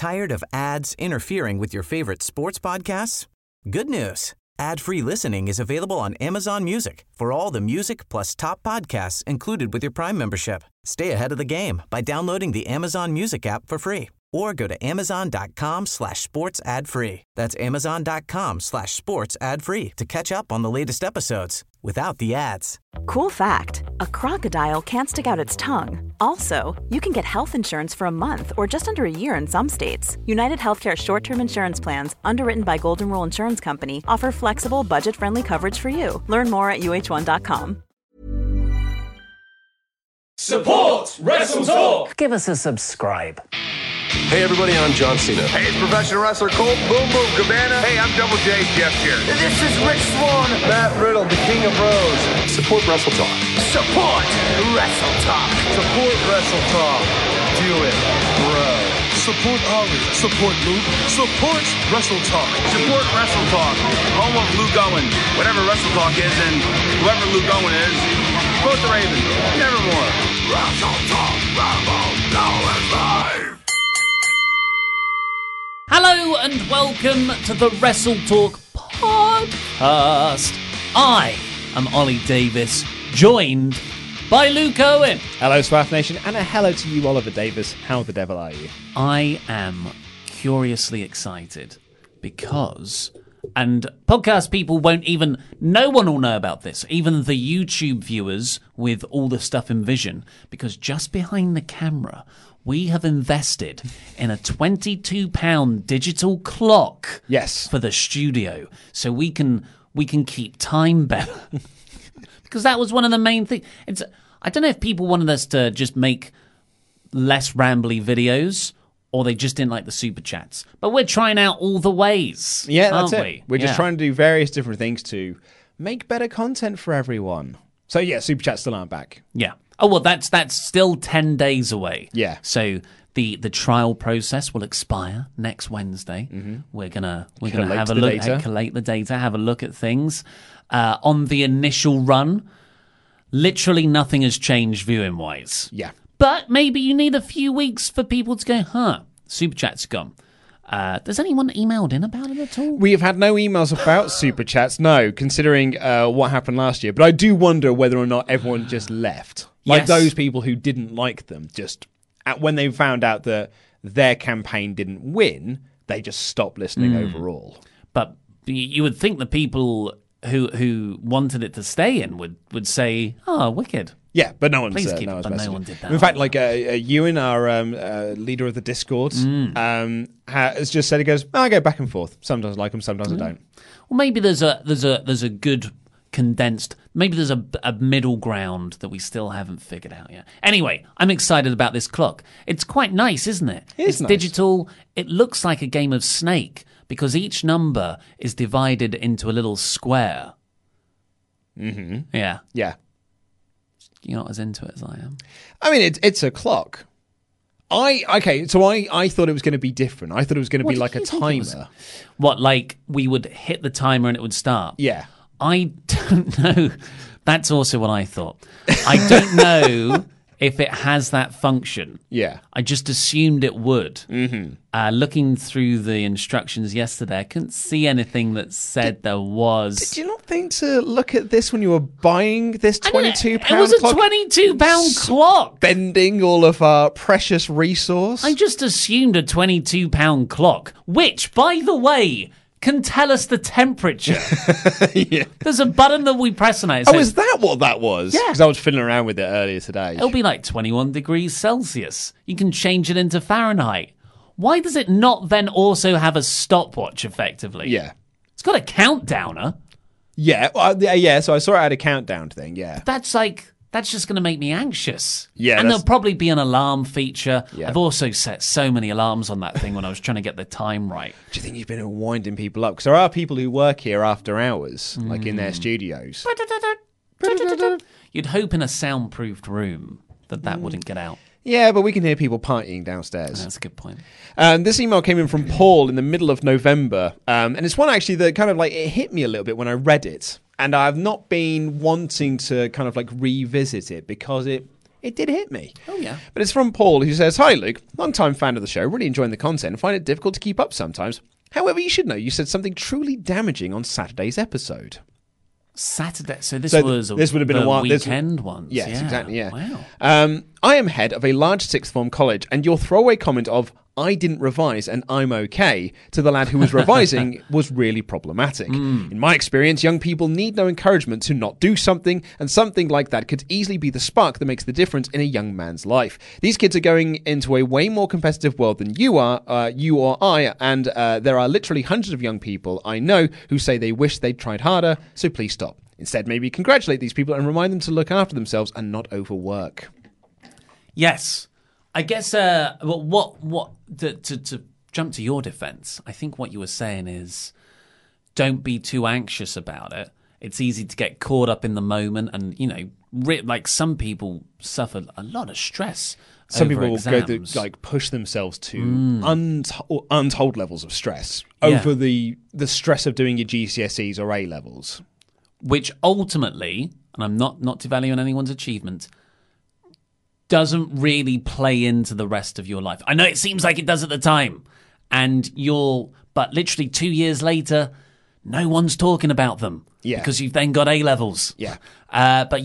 Tired of ads interfering with your favorite sports podcasts? Good news. Ad-free listening is available on Amazon Music for all the music plus top podcasts included with your Prime membership. Stay ahead of the game by downloading the Amazon Music app for free or go to amazon.com/sports ad free. That's amazon.com/sports ad free to catch up on the latest episodes without the ads. Cool fact, a crocodile can't stick out its tongue. Also, you can get health insurance for a month or just under a year in some states. United Healthcare short-term insurance plans, underwritten by Golden Rule Insurance Company, offer flexible, budget-friendly coverage for you. Learn more at uh1.com. Support Wrestle Talk! Give us a subscribe. Hey everybody, I'm John Cena. Hey, it's professional wrestler Colt Boom Boom Cabana. Hey, I'm Double J, Jeff Jarrett. This is Rich Swann. Matt Riddle, the King of Rose. Support Wrestle Talk. Support Wrestle Talk. Support Wrestle Talk. Do it, bro. Support Ollie. Support Luke. Support Wrestle Talk. Support Wrestle Talk. Home of Luke Owen. Whatever Wrestle Talk is, and whoever Luke Owen is, support the Ravens. Nevermore. Wrestle Talk. Rambo. Now is live. Hello and welcome to the Wrestle Talk podcast. I am Ollie Davis, joined by Luke Owen. Hello, Swath Nation, and a hello to you, Oliver Davis. How the devil are you? I am curiously excited because, and podcast people no one will know about this, even the YouTube viewers with all the stuff in vision, because just behind the camera, we have invested in a £22 digital clock. Yes. For the studio, so we can keep time better. Because that was one of the main things. I don't know if people wanted us to just make less rambly videos, or they just didn't like the super chats. But we're trying out all the ways. Yeah, that's aren't it. We're just trying to do various different things to make better content for everyone. So yeah, super chats still aren't back. Yeah. Oh well, that's still 10 days away. Yeah. So the trial process will expire next Wednesday. Mm-hmm. We're gonna have a look, collate the data, have a look at things. On the initial run, literally nothing has changed viewing wise. Yeah. But maybe you need a few weeks for people to go, super chat's gone. Does anyone emailed in about it at all? We have had no emails about super chats, no, considering what happened last year. But I do wonder whether or not everyone just left. Like those people who didn't like them, just when they found out that their campaign didn't win, they just stopped listening overall. But you would think the people who wanted it to stay in would say, wicked. Yeah, but no one's Please keep no it, one's but messaging. no one did that. In fact, like Ewan, our leader of the Discord, has just said, he goes, I go back and forth. Sometimes I like them, sometimes I don't. Well, maybe there's a good condensed. Maybe there's a middle ground that we still haven't figured out yet. Anyway, I'm excited about this clock. It's quite nice, isn't it? It's nice. Digital. It looks like a game of Snake because each number is divided into a little square. Mm-hmm. Yeah. Yeah. You're not as into it as I am. I mean, it's a clock. I thought it was going to be different. I thought it was going to be like a timer. What, like we would hit the timer and it would start? Yeah. I don't know. That's also what I thought. I don't know if it has that function. Yeah. I just assumed it would. Mm-hmm. Looking through the instructions yesterday, I couldn't see anything that said there was. Did you not think to look at this when you were buying this £22 clock? It was a £22 clock. Spending all of our precious resource? I just assumed a £22 clock, which, by the way, can tell us the temperature. Yeah. There's a button that we press on it. Oh, is that what that was? Yeah. Because I was fiddling around with it earlier today. It'll be like 21 degrees Celsius. You can change it into Fahrenheit. Why does it not then also have a stopwatch, effectively? Yeah. It's got a countdowner. Yeah, yeah. So I saw it had a countdown thing, yeah. That's just going to make me anxious. Yeah. And there'll probably be an alarm feature. Yeah. I've also set so many alarms on that thing when I was trying to get the time right. Do you think you've been winding people up? Because there are people who work here after hours, like in their studios. You'd hope in a soundproofed room that wouldn't get out. Yeah, but we can hear people partying downstairs. That's a good point. This email came in from Paul in the middle of November. And it's one actually that kind of like, it hit me a little bit when I read it. And I've not been wanting to kind of like revisit it because it it did hit me. Oh, yeah. But it's from Paul, who says, "Hi, Luke. Long-time fan of the show. Really enjoying the content and find it difficult to keep up sometimes. However, you should know you said something truly damaging on Saturday's episode." Saturday. So This would have been the a while. weekend ones. Yes, yeah. exactly. Yeah. Wow. I am head of a large sixth form college, and your throwaway comment of "I didn't revise and I'm okay" to the lad who was revising was really problematic. In my experience, young people need no encouragement to not do something, and something like that could easily be the spark that makes the difference in a young man's life. These kids are going into a way more competitive world than you are, you or I, and there are literally hundreds of young people I know who say they wish they'd tried harder, so please stop. Instead, maybe congratulate these people and remind them to look after themselves and not overwork. Yes. I guess to jump to your defense, I think what you were saying is don't be too anxious about it. It's easy to get caught up in the moment and, like some people suffer a lot of stress. Some people exams. will go through, push themselves to untold levels of stress over the stress of doing your GCSEs or A levels. Which ultimately, and I'm not devaluing anyone's achievement, doesn't really play into the rest of your life. I know it seems like it does at the time, but literally 2 years later, no one's talking about them because you've then got A levels. Yeah, but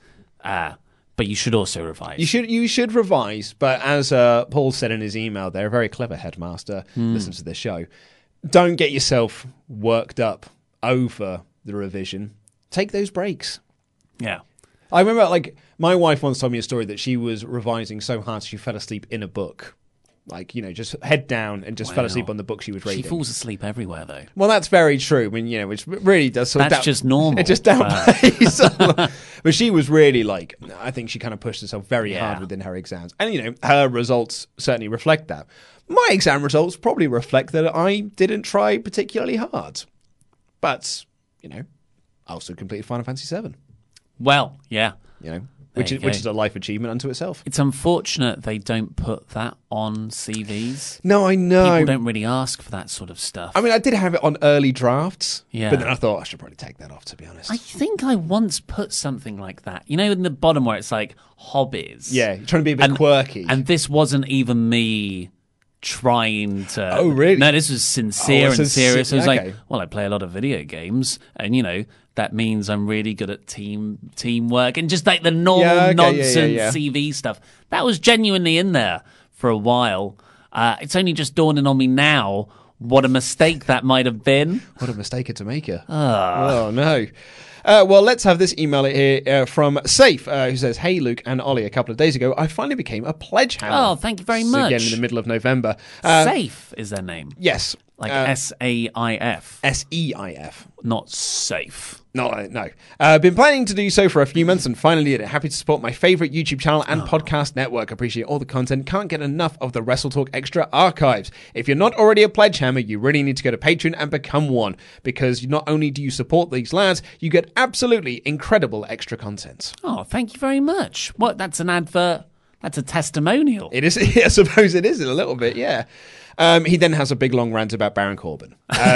you should also revise. You should revise, but as Paul said in his email, they're a very clever headmaster. Listen to this show. Don't get yourself worked up over the revision. Take those breaks. Yeah. I remember, my wife once told me a story that she was revising so hard she fell asleep in a book. Just head down and just fell asleep on the book she was reading. She falls asleep everywhere, though. Well, that's very true. I mean, which really does sort of... That's just normal. It just downplays. But she was really, I think she kind of pushed herself very hard within her exams. And, her results certainly reflect that. My exam results probably reflect that I didn't try particularly hard. But, I also completed Final Fantasy VII. Well, yeah. Which is a life achievement unto itself. It's unfortunate they don't put that on CVs. No, I know. People don't really ask for that sort of stuff. I mean, I did have it on early drafts, yeah. But then I thought I should probably take that off, to be honest. I think I once put something like that. In the bottom where it's like hobbies. Yeah, you're trying to be a bit quirky. And this wasn't even me trying to... Oh, really? No, this was sincere and serious. I was okay. I play a lot of video games, and, that means I'm really good at teamwork and just the normal nonsense CV stuff. That was genuinely in there for a while. It's only just dawning on me now what a mistake that might have been. What a mistake to make her. Oh, no. Well, let's have this email here from Safe, who says, "Hey, Luke and Ollie, a couple of days ago, I finally became a pledge hammer." Oh, thank you very much. Again, in the middle of November. Safe is their name. Yes. SAIF. SEIF. Not safe. No. Been planning to do so for a few months and finally did it. Happy to support my favourite YouTube channel and podcast network. Appreciate all the content. Can't get enough of the Wrestle Talk Extra archives. If you're not already a pledge hammer, you really need to go to Patreon and become one, because not only do you support these lads, you get absolutely incredible extra content. Oh, thank you very much. What? That's an advert? That's a testimonial. It is. I suppose it is a little bit, yeah. He then has a big long rant about Baron Corbin.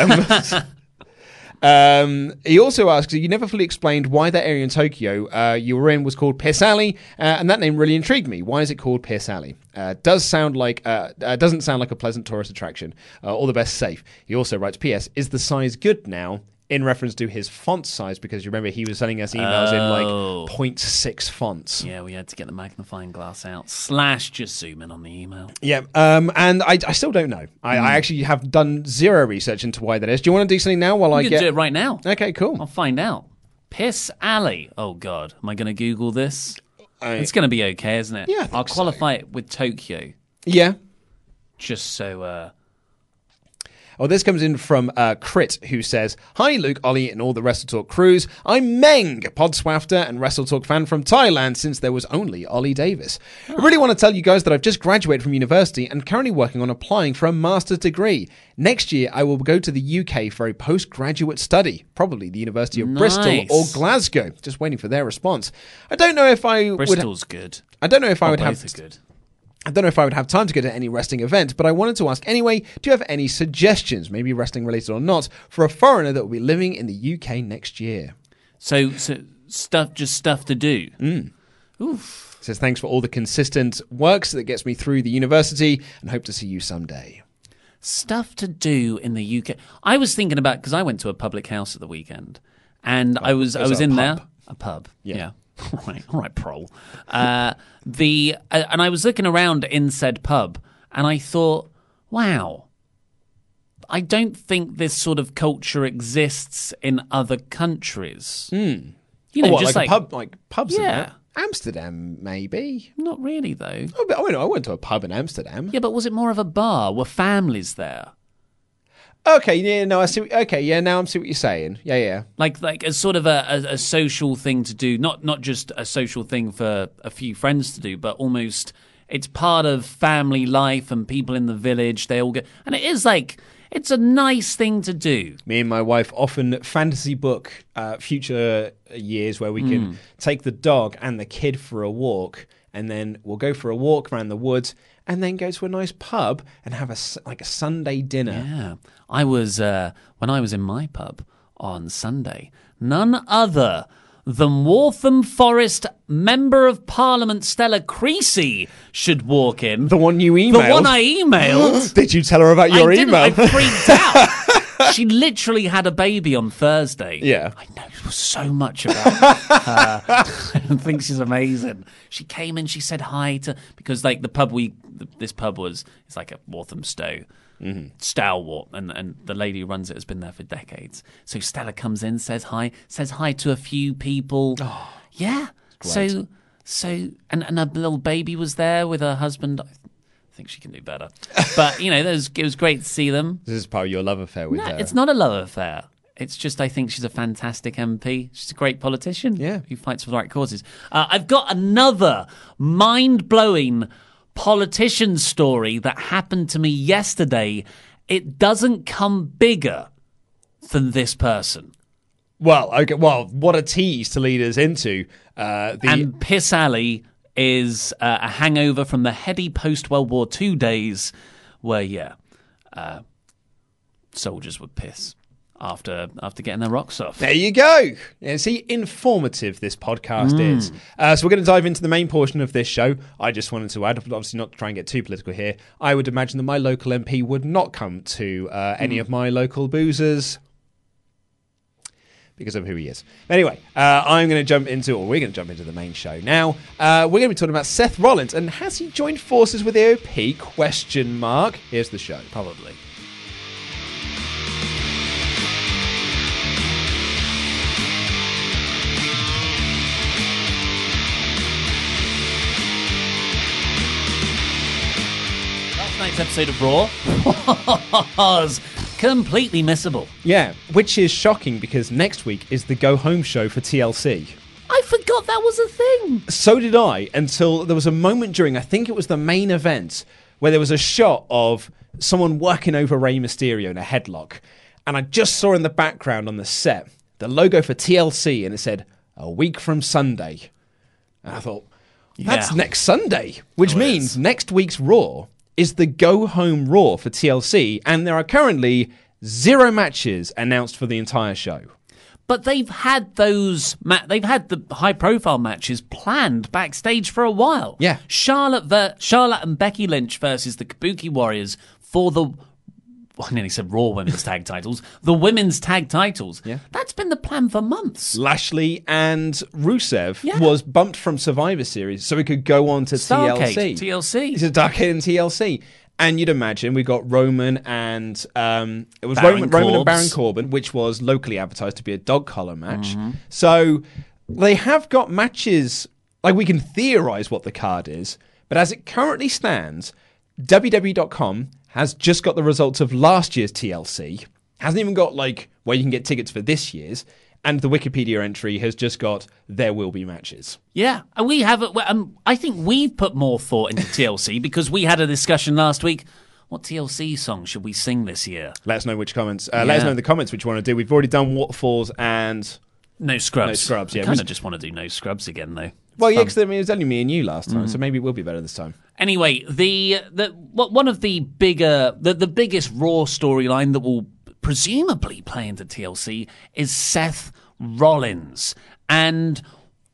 He also asks, you never fully explained why that area in Tokyo you were in was called Piss Alley, and that name really intrigued me. Why is it called Piss Alley? Doesn't sound like a pleasant tourist attraction. All the best, Safe. He also writes, P.S. Is the size good now? In reference to his font size, because you remember he was sending us emails in 0.6 fonts. Yeah, we had to get the magnifying glass out / just zoom in on the email. Yeah, and I still don't know. I actually have done zero research into why that is. Do you want to do something now while I get... do it right now. Okay, cool. I'll find out. Piss Alley. Oh, God. Am I going to Google this? It's going to be okay, isn't it? Yeah, I'll qualify it with Tokyo. Yeah. Just so... Oh, this comes in from Crit, who says, "Hi, Luke, Ollie, and all the Wrestle Talk crews. I'm Meng, Podswafter and Wrestle Talk fan from Thailand, since there was only Ollie Davis. I really want to tell you guys that I've just graduated from university and currently working on applying for a master's degree. Next year, I will go to the UK for a postgraduate study, probably the University of Bristol or Glasgow. Just waiting for their response. I don't know if I Bristol's good. I don't know if I would both have... are good. I don't know if I would have time to go to any wrestling event, but I wanted to ask anyway, do you have any suggestions, maybe wrestling related or not, for a foreigner that will be living in the UK next year?" So stuff to do. Mm. Oof. Says, thanks for all the consistent works that gets me through the university and hope to see you someday. Stuff to do in the UK. I was thinking about, because I went to a public house at the weekend, and I was in there. A pub. Yeah. All right, prol. And I was looking around in said pub, and I thought, wow, I don't think this sort of culture exists in other countries. You know, what, just like a pub, like pubs in Yeah. there? Amsterdam, maybe. Not really, though. Oh, but I went to a pub in Amsterdam. Yeah, but was it more of a bar? Were families there? Okay, yeah, no, I see. Okay, yeah, now I see what you're saying. Yeah. Like as sort of a social thing to do, not just a social thing for a few friends to do, but almost it's part of family life and people in the village. They all get, and it is like it's a nice thing to do. Me and my wife often fantasy book future years where we can take the dog and the kid for a walk, and then we'll go for a walk around the woods, and then go to a nice pub and have a Sunday dinner. Yeah, I was when I was in my pub on Sunday, none other than Waltham Forest Member of Parliament Stella Creasy should walk in. The one you emailed? The one I emailed. Did you tell her about your email? I freaked out. She literally had a baby on Thursday. Yeah. I know so much about her. I think she's amazing. She came in, she said hi to, because like the pub this pub it's like a Waltham Stowe. Stalwart, and the lady who runs it has been there for decades. So Stella comes in, says hi to a few people. Oh, yeah. Great. So and a little baby was there with her husband. I think she can do better. But you know, it was great to see them. This is part of your love affair with her. No, it's not a love affair. It's just I think she's a fantastic MP. She's a great politician. Yeah, who fights for the right causes. I've got another mind-blowing politician story that happened to me yesterday. It doesn't come bigger than this person. Well, okay. Well, what a tease to lead us into. And Piss Alley is a hangover from the heady post-World War II days where, soldiers would piss after getting their rocks off. There you go. Yeah, see, informative this podcast is. So we're going to dive into the main portion of this show. I just wanted to add, obviously not to try and get too political here, I would imagine that my local MP would not come to any of my local boozers because of who he is. Anyway, we're going to jump into the main show now. We're going to be talking about Seth Rollins, and has he joined forces with AOP? ? Here's the show. Probably. Last night's episode of Raw was completely missable. Yeah, which is shocking because next week is the go home show for TLC. I forgot that was a thing. So did I, until there was a moment during, I think it was the main event, where there was a shot of someone working over Rey Mysterio in a headlock. And I just saw in the background on the set the logo for TLC, and it said, a week from Sunday. And I thought, that's next Sunday, which means next week's Raw is the go-home Raw for TLC, and there are currently 0 matches announced for the entire show. But they've had they've had the high-profile matches planned backstage for a while. Yeah. Charlotte and Becky Lynch versus the Kabuki Warriors for the, I nearly said Raw Women's Tag Titles, the Women's Tag Titles. Yeah. That's been the plan for months. Lashley and Rusev was bumped from Survivor Series so it could go on to Starrcade, TLC. TLC. It's a Starrcade and TLC. And you'd imagine we got Roman and it was Baron Roman and Corbs. Baron Corbin, which was locally advertised to be a dog collar match. So they have got matches, like we can theorize what the card is, but as it currently stands, WWE.com has just got the results of last year's TLC, hasn't even got like where you can get tickets for this year's, and the Wikipedia entry has just got there will be matches. Yeah, and we have. I think we've put more thought into TLC because we had a discussion last week. What TLC song should we sing this year? Let us know which comments. Let us know in the comments which you want to do. We've already done Waterfalls and No Scrubs. No Scrubs. Yeah, I kind of just want to do No Scrubs again though. Well, yeah, because it was only me and you last time, so maybe it will be better this time. Anyway, one of the biggest Raw storyline that will presumably play into TLC is Seth Rollins. And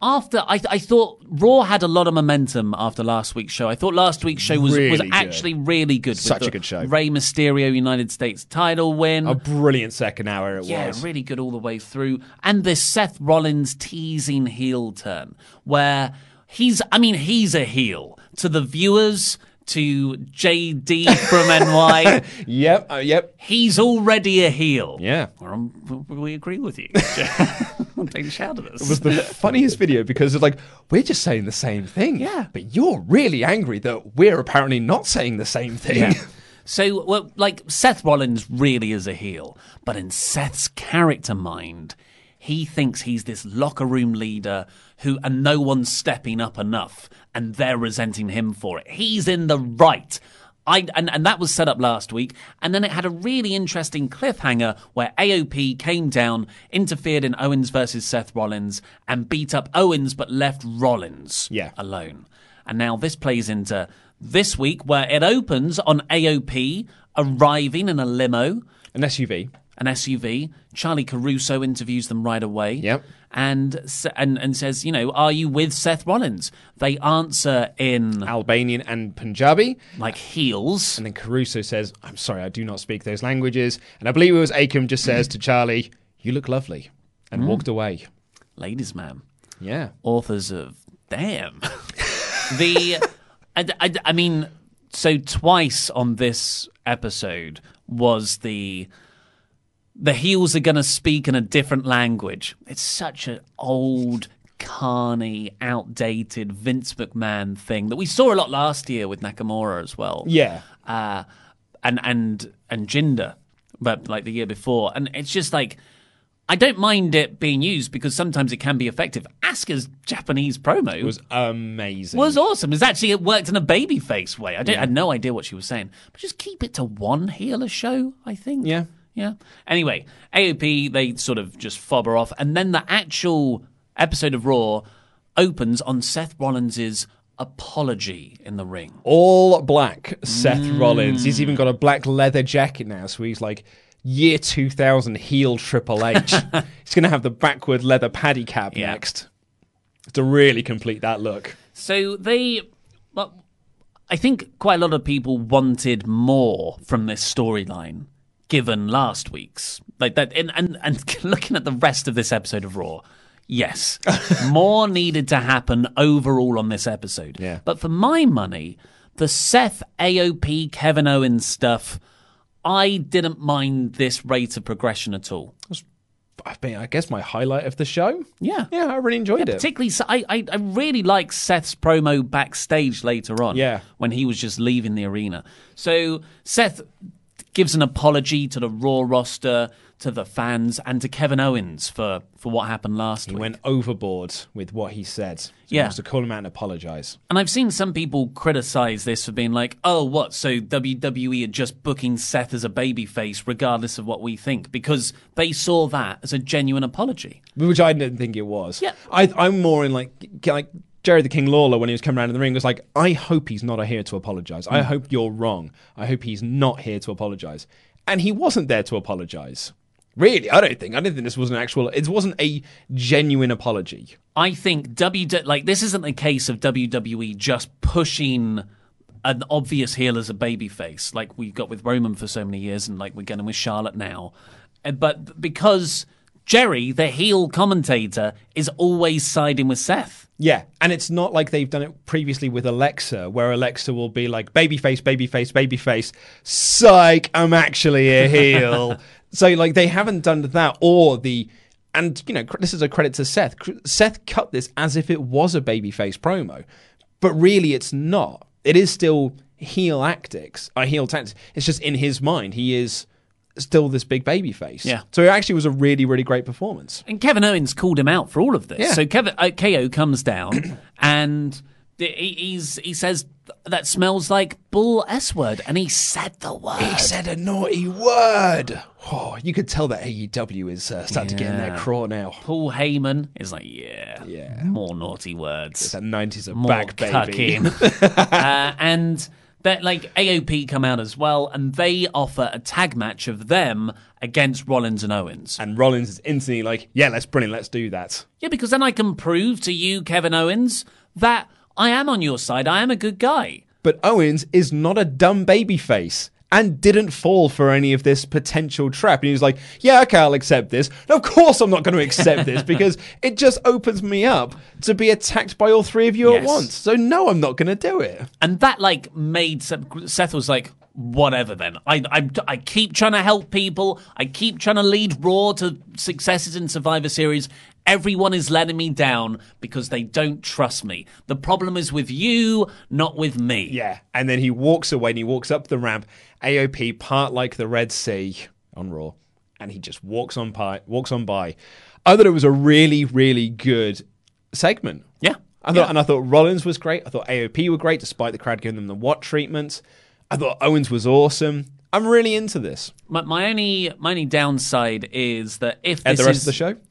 after I thought Raw had a lot of momentum after last week's show. I thought last week's show was Really good. actually really good. Such a good show. Rey Mysterio United States title win. A brilliant second hour it Yeah, was. really good all the way through. And this Seth Rollins teasing heel turn where he's a heel to the viewers, to JD from NY. Yep. He's already a heel. Yeah. We agree with you. Don't shout at us. It was the funniest video because it's like, we're just saying the same thing. Yeah. But you're really angry that we're apparently not saying the same thing. Yeah. So, well, like, Seth Rollins really is a heel, but in Seth's character mind, he thinks he's this locker room leader and no one's stepping up enough, and they're resenting him for it. He's in the right. And that was set up last week, and then it had a really interesting cliffhanger where AOP came down, interfered in Owens versus Seth Rollins, and beat up Owens but left Rollins alone. And now this plays into this week where it opens on AOP arriving in a limo. An SUV. Charlie Caruso interviews them right away. Yep. And says, are you with Seth Rollins? They answer in Albanian and Punjabi. like heels. And then Caruso says, I'm sorry, I do not speak those languages. And I believe it was Akam just says to Charlie, you look lovely. And walked away. Ladies' man. Yeah. Authors of Damn. I mean, so twice on this episode was the heels are going to speak in a different language. It's such an old, carny, outdated Vince McMahon thing that we saw a lot last year with Nakamura as well. Yeah. And Jinder, but like the year before. And it's just like, I don't mind it being used because sometimes it can be effective. Asuka's Japanese promo was amazing. Was awesome. It worked in a babyface way. I had no idea what she was saying. But just keep it to one heel a show, I think. Yeah. Yeah. Anyway, AOP, they sort of just fob her off. And then the actual episode of Raw opens on Seth Rollins' apology in the ring. All black Seth Rollins. He's even got a black leather jacket now, so he's like year 2000 heel Triple H. He's going to have the backward leather paddy cap next to really complete that look. So I think quite a lot of people wanted more from this storyline given last week's. Like that, and looking at the rest of this episode of Raw, yes, more needed to happen overall on this episode. Yeah. But for my money, the Seth AOP Kevin Owens stuff, I didn't mind this rate of progression at all. I guess my highlight of the show. Yeah. Yeah, I really enjoyed it. Particularly, I really like Seth's promo backstage later on. Yeah. When he was just leaving the arena. So Seth gives an apology to the Raw roster, to the fans, and to Kevin Owens for what happened last week. He went overboard with what he said. So he wants to call him out and apologize. And I've seen some people criticize this for being like, oh, what? So WWE are just booking Seth as a babyface regardless of what we think because they saw that as a genuine apology. Which I didn't think it was. Yeah. I'm more in like Jerry the King Lawler when he was coming around in the ring was like, I hope he's not here to apologize. I hope you're wrong. I hope he's not here to apologize. And he wasn't there to apologize. Really, I didn't think this was it wasn't a genuine apology. I think this isn't a case of WWE just pushing an obvious heel as a babyface like we've got with Roman for so many years and like we're getting with Charlotte now. But because Jerry, the heel commentator, is always siding with Seth. Yeah, and it's not like they've done it previously with Alexa, where Alexa will be like, babyface, babyface, babyface, psych, I'm actually a heel. So, like, they haven't done that, and, you know, this is a credit to Seth. Seth cut this as if it was a babyface promo, but really it's not. It is still heel tactics. It's just in his mind, he is still this big baby face. Yeah. So it actually was a really, really great performance. And Kevin Owens called him out for all of this. Yeah. So KO comes down and he says, that smells like bull S-word. And he said the word. He said a naughty word. Oh, you could tell that AEW is starting to get in their craw now. Paul Heyman is like, yeah, more naughty words. It's that 90s are more back, baby. And That like AOP come out as well, and they offer a tag match of them against Rollins and Owens. And Rollins is instantly like, yeah, that's brilliant, let's do that. Yeah, because then I can prove to you, Kevin Owens, that I am on your side. I am a good guy. But Owens is not a dumb babyface and didn't fall for any of this potential trap. And he was like, yeah, okay, I'll accept this. And of course I'm not going to accept this because it just opens me up to be attacked by all three of you at once. So no, I'm not going to do it. And that like made Seth was like, whatever then. I keep trying to help people. I keep trying to lead Raw to successes in Survivor Series. Everyone is letting me down because they don't trust me. The problem is with you, not with me. Yeah, and then he walks away and he walks up the ramp. AOP part like the Red Sea on Raw, and he just walks on by. I thought it was a really, really good segment. Yeah. I thought Rollins was great. I thought AOP were great, despite the crowd giving them the what treatment. I thought Owens was awesome. I'm really into this. My only downside is that if this the rest of the show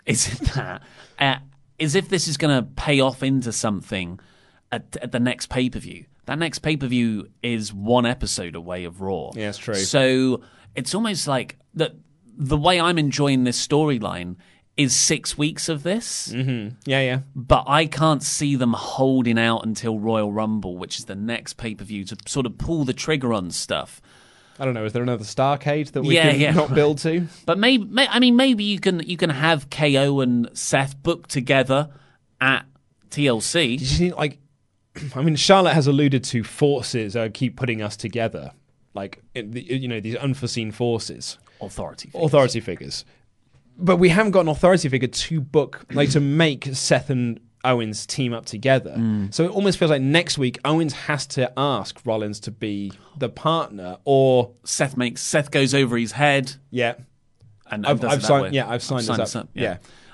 is if this is going to pay off into something at the next pay-per-view. That next pay-per-view is one episode away of Raw. Yeah, it's true. So it's almost like the way I'm enjoying this storyline is 6 weeks of this. Mm-hmm. Yeah. But I can't see them holding out until Royal Rumble, which is the next pay-per-view, to sort of pull the trigger on stuff. I don't know. Is there another Starcade that we can not build to? But maybe you can have KO and Seth booked together at TLC. You just need, like, I mean, Charlotte has alluded to forces keep putting us together, like these unforeseen forces, authority figures. But we haven't got an authority figure to book, like to make Seth and Owens team up together. So it almost feels like next week Owens has to ask Rollins to be the partner, or Seth goes over his head. Yeah, and I've signed this up. Yeah.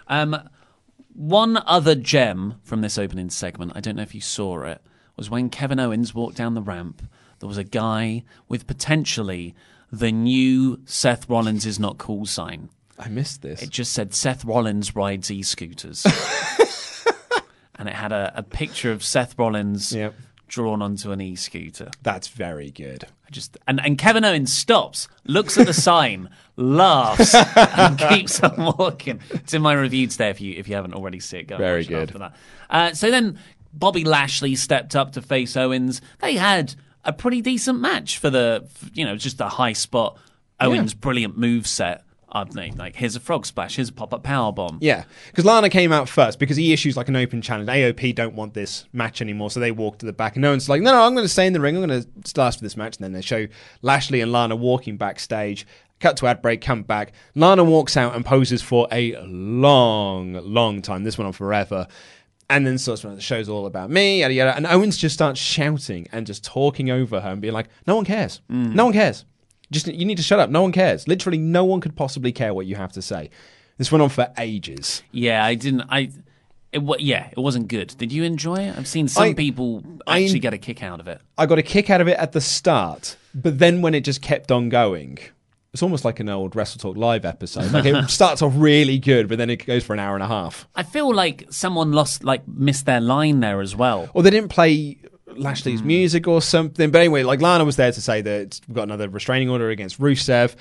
One other gem from this opening segment, I don't know if you saw it, was when Kevin Owens walked down the ramp. There was a guy with potentially the new Seth Rollins is not cool sign. I missed this. It just said Seth Rollins rides e-scooters. And it had a picture of Seth Rollins drawn onto an e-scooter. That's very good. And Kevin Owens stops, looks at the sign, laughs, and keeps on walking. It's in my review today if you haven't already seen it. Go very and watch good. It after that. So then Bobby Lashley stepped up to face Owens. They had a pretty decent match for just a high spot. Owens' brilliant moveset. Like, here's a frog splash, here's a pop-up powerbomb. Yeah, because Lana came out first because he issues like an open challenge. AOP don't want this match anymore, so they walk to the back. And no one's like, no, I'm going to stay in the ring. I'm going to last for this match. And then they show Lashley and Lana walking backstage. Cut to ad break, come back. Lana walks out and poses for a long, long time. This went on forever. And then sort of the show's all about me, yada, yada. And Owens just starts shouting and just talking over her and being like, no one cares. No one cares. You need to shut up. No one cares. Literally, no one could possibly care what you have to say. This went on for ages. Yeah, it wasn't good. Did you enjoy it? I've seen some people actually get a kick out of it. I got a kick out of it at the start, but then when it just kept on going, it's almost like an old Wrestle Talk Live episode. Like, it starts off really good, but then it goes for an hour and a half. I feel like someone missed their line there as well. Or they didn't play Lashley's music or something. But anyway, like, Lana was there to say that we've got another restraining order against Rusev,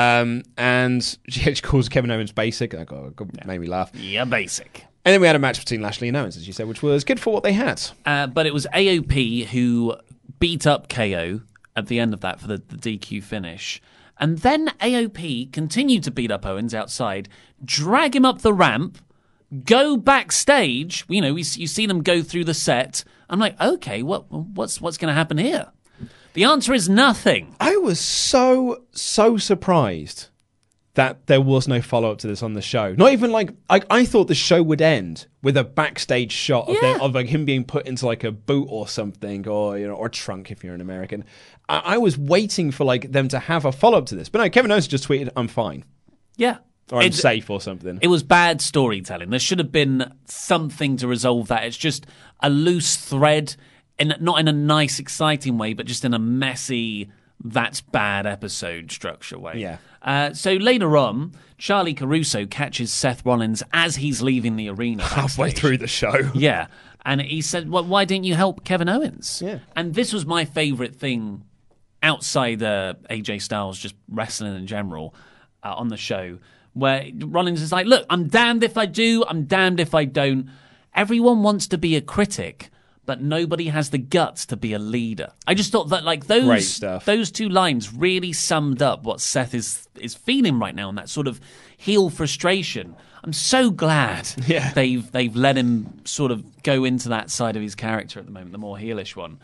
and she calls Kevin Owens basic. That made me laugh. Yeah, basic. And then we had a match between Lashley and Owens, as you said, which was good for what they had. But it was AOP who beat up KO at the end of that for the DQ finish. And then AOP continued to beat up Owens outside, drag him up the ramp, go backstage. You see them go through the set. I'm like, okay, what's going to happen here? The answer is nothing. I was so surprised that there was no follow-up to this on the show. Not even like, I thought the show would end with a backstage shot of him being put into like a boot or something, or trunk if you're an American. I was waiting for like them to have a follow-up to this. But no, Kevin Owens just tweeted, I'm fine. Yeah. Or I'm safe or something. It was bad storytelling. There should have been something to resolve that. It's just a loose thread, not in a nice, exciting way, but just in a messy, that's bad episode structure way. Yeah. So later on, Charlie Caruso catches Seth Rollins as he's leaving the arena. Halfway through the show. Yeah. And he said, well, why didn't you help Kevin Owens? Yeah. And this was my favourite thing outside AJ Styles just wrestling in general on the show, where Rollins is like, look, I'm damned if I do, I'm damned if I don't. Everyone wants to be a critic, but nobody has the guts to be a leader. I just thought that like those two lines really summed up what Seth is feeling right now, and that sort of heel frustration. I'm so glad they've let him sort of go into that side of his character at the moment, the more heelish one.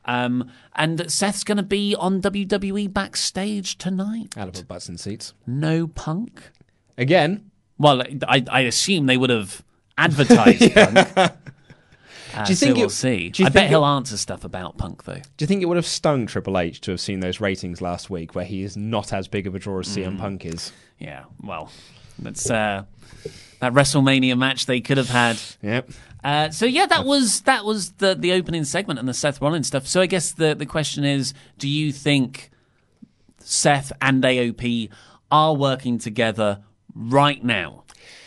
And Seth's going to be on WWE Backstage tonight. Out of butts and seats. No Punk. Again? Well, I assume they would have advertised Punk. Do you think we'll see. I bet he'll answer stuff about Punk, though. Do you think it would have stung Triple H to have seen those ratings last week where he is not as big of a draw as CM Punk is? Yeah, well, that's that WrestleMania match they could have had. Yep. That was the opening segment and the Seth Rollins stuff. So I guess the question is, do you think Seth and AOP are working together right now?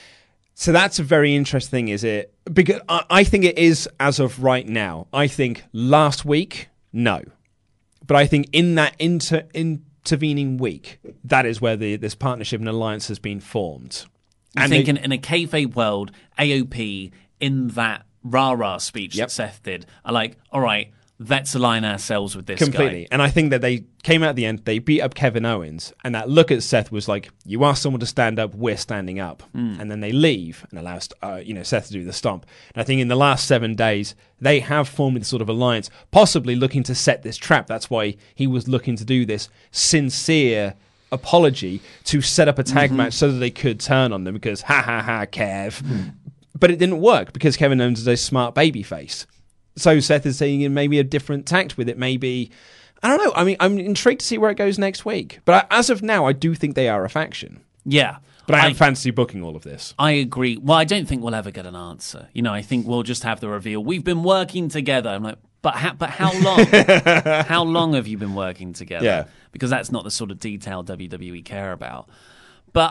So that's a very interesting thing, is it? Because I think it is as of right now. I think last week, no. But I think in that intervening week, that is where this partnership and alliance has been formed. I think in a kayfabe world, AOP in that rah-rah speech that Seth did are like, all right, let's align ourselves with this completely. guy. And I think that they came out at the end, they beat up Kevin Owens, and that look at Seth was like, you ask someone to stand up, we're standing up. And then they leave and allow Seth to do the stomp. And I think in the last 7 days, they have formed this sort of alliance, possibly looking to set this trap. That's why he was looking to do this sincere apology to set up a tag match so that they could turn on them, because Kev. But it didn't work because Kevin Owens is a smart babyface. So Seth is saying maybe a different tact with it. Maybe, I don't know. I mean, I'm intrigued to see where it goes next week. But as of now, I do think they are a faction. Yeah. But I am fancy booking all of this. I agree. Well, I don't think we'll ever get an answer. I think we'll just have the reveal. We've been working together. I'm like, but how long? How long have you been working together? Yeah. Because that's not the sort of detail WWE care about. But